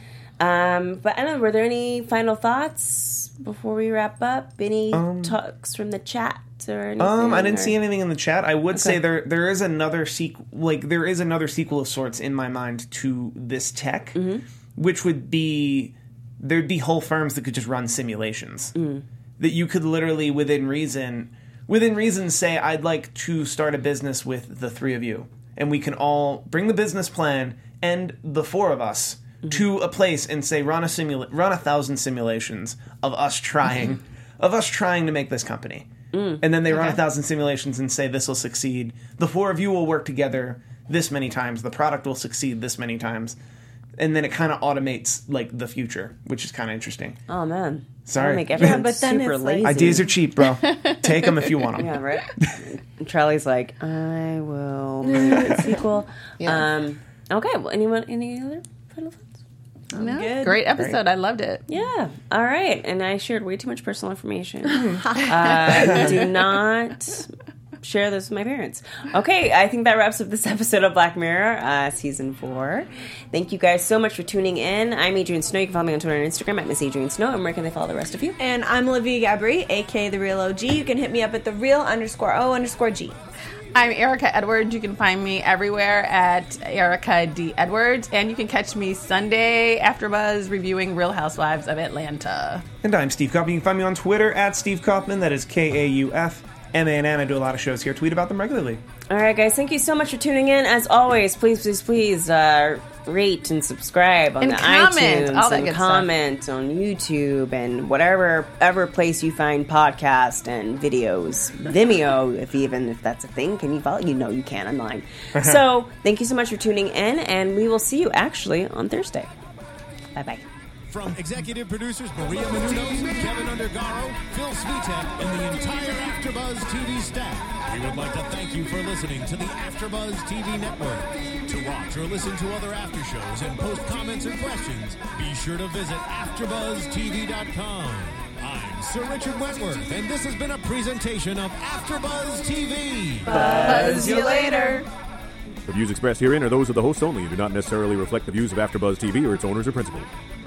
Speaker 1: Um, but I don't know. Were there any final thoughts before we wrap up? Any talks from the chat or anything?
Speaker 3: Um, I didn't
Speaker 1: or-
Speaker 3: see anything in the chat. I would say
Speaker 1: Okay.
Speaker 3: there there is another sequel, like there is another sequel of sorts in my mind to this tech,
Speaker 1: Mm-hmm.
Speaker 3: which would be there'd be whole firms that could just run simulations
Speaker 1: Mm.
Speaker 3: that you could literally within reason within reason say I'd like to start a business with the three of you, and we can all bring the business plan and the four of us
Speaker 1: Mm-hmm.
Speaker 3: to a place and say run a simula- run a thousand simulations of us trying of us trying to make this company. And then they run a thousand simulations and say this will succeed. The four of you will work together this many times. The product will succeed this many times. And then it kind of automates like the future, which is kind of interesting.
Speaker 1: Oh man,
Speaker 3: Sorry.
Speaker 1: That'll make everyone
Speaker 5: Yeah, but then
Speaker 1: super
Speaker 5: it's like-
Speaker 1: lazy.
Speaker 3: Ideas are cheap, bro. Take them if you want them.
Speaker 1: Yeah, right. And Charlie's like, I will make a sequel.
Speaker 4: Yeah.
Speaker 1: Um, okay. Well, anyone? Any other final thoughts?
Speaker 4: No?
Speaker 5: good.
Speaker 4: Great episode. I loved it.
Speaker 1: Yeah. All right. And I shared way too much personal information. uh, do not share this with my parents. Okay. I think that wraps up this episode of Black Mirror, uh, season four. Thank you guys so much for tuning in. I'm Adrian Snow. You can follow me on Twitter and Instagram at Miss Adrian Snow. And where can they follow the rest of you?
Speaker 5: And I'm Olivia Gabri, aka The Real O G. You can hit me up at The Real underscore O underscore G.
Speaker 4: I'm Erica Edwards. You can find me everywhere at Erica D. Edwards. And you can catch me Sunday after Buzz reviewing Real Housewives of Atlanta.
Speaker 3: And I'm Steve Kaufman. You can find me on Twitter at Steve Kaufman. That is K A U F M A N N. I do a lot of shows here. Tweet about them regularly.
Speaker 1: All right, guys. Thank you so much for tuning in. As always, please, please, please uh, rate and subscribe on
Speaker 4: And
Speaker 1: the
Speaker 4: comment,
Speaker 1: iTunes
Speaker 4: all that
Speaker 1: and
Speaker 4: good
Speaker 1: comment on YouTube and whatever ever place you find podcast and videos. Vimeo, if even if that's a thing. Can you follow? You know you can. I'm lying. So thank you so much for tuning in, and we will see you actually on Thursday. Bye bye.
Speaker 2: From executive producers Maria Menounos, Kevin Undergaro, Phil Svitek, and the entire AfterBuzz T V staff, we would like to thank you for listening to the AfterBuzz T V network. To watch or listen to other after shows and post comments or questions, be sure to visit after buzz t v dot com. I'm Sir Richard Wentworth, and this has been a presentation of AfterBuzz T V.
Speaker 4: Buzz you later.
Speaker 7: The views expressed herein are those of the hosts only and do not necessarily reflect the views of AfterBuzz T V or its owners or principals.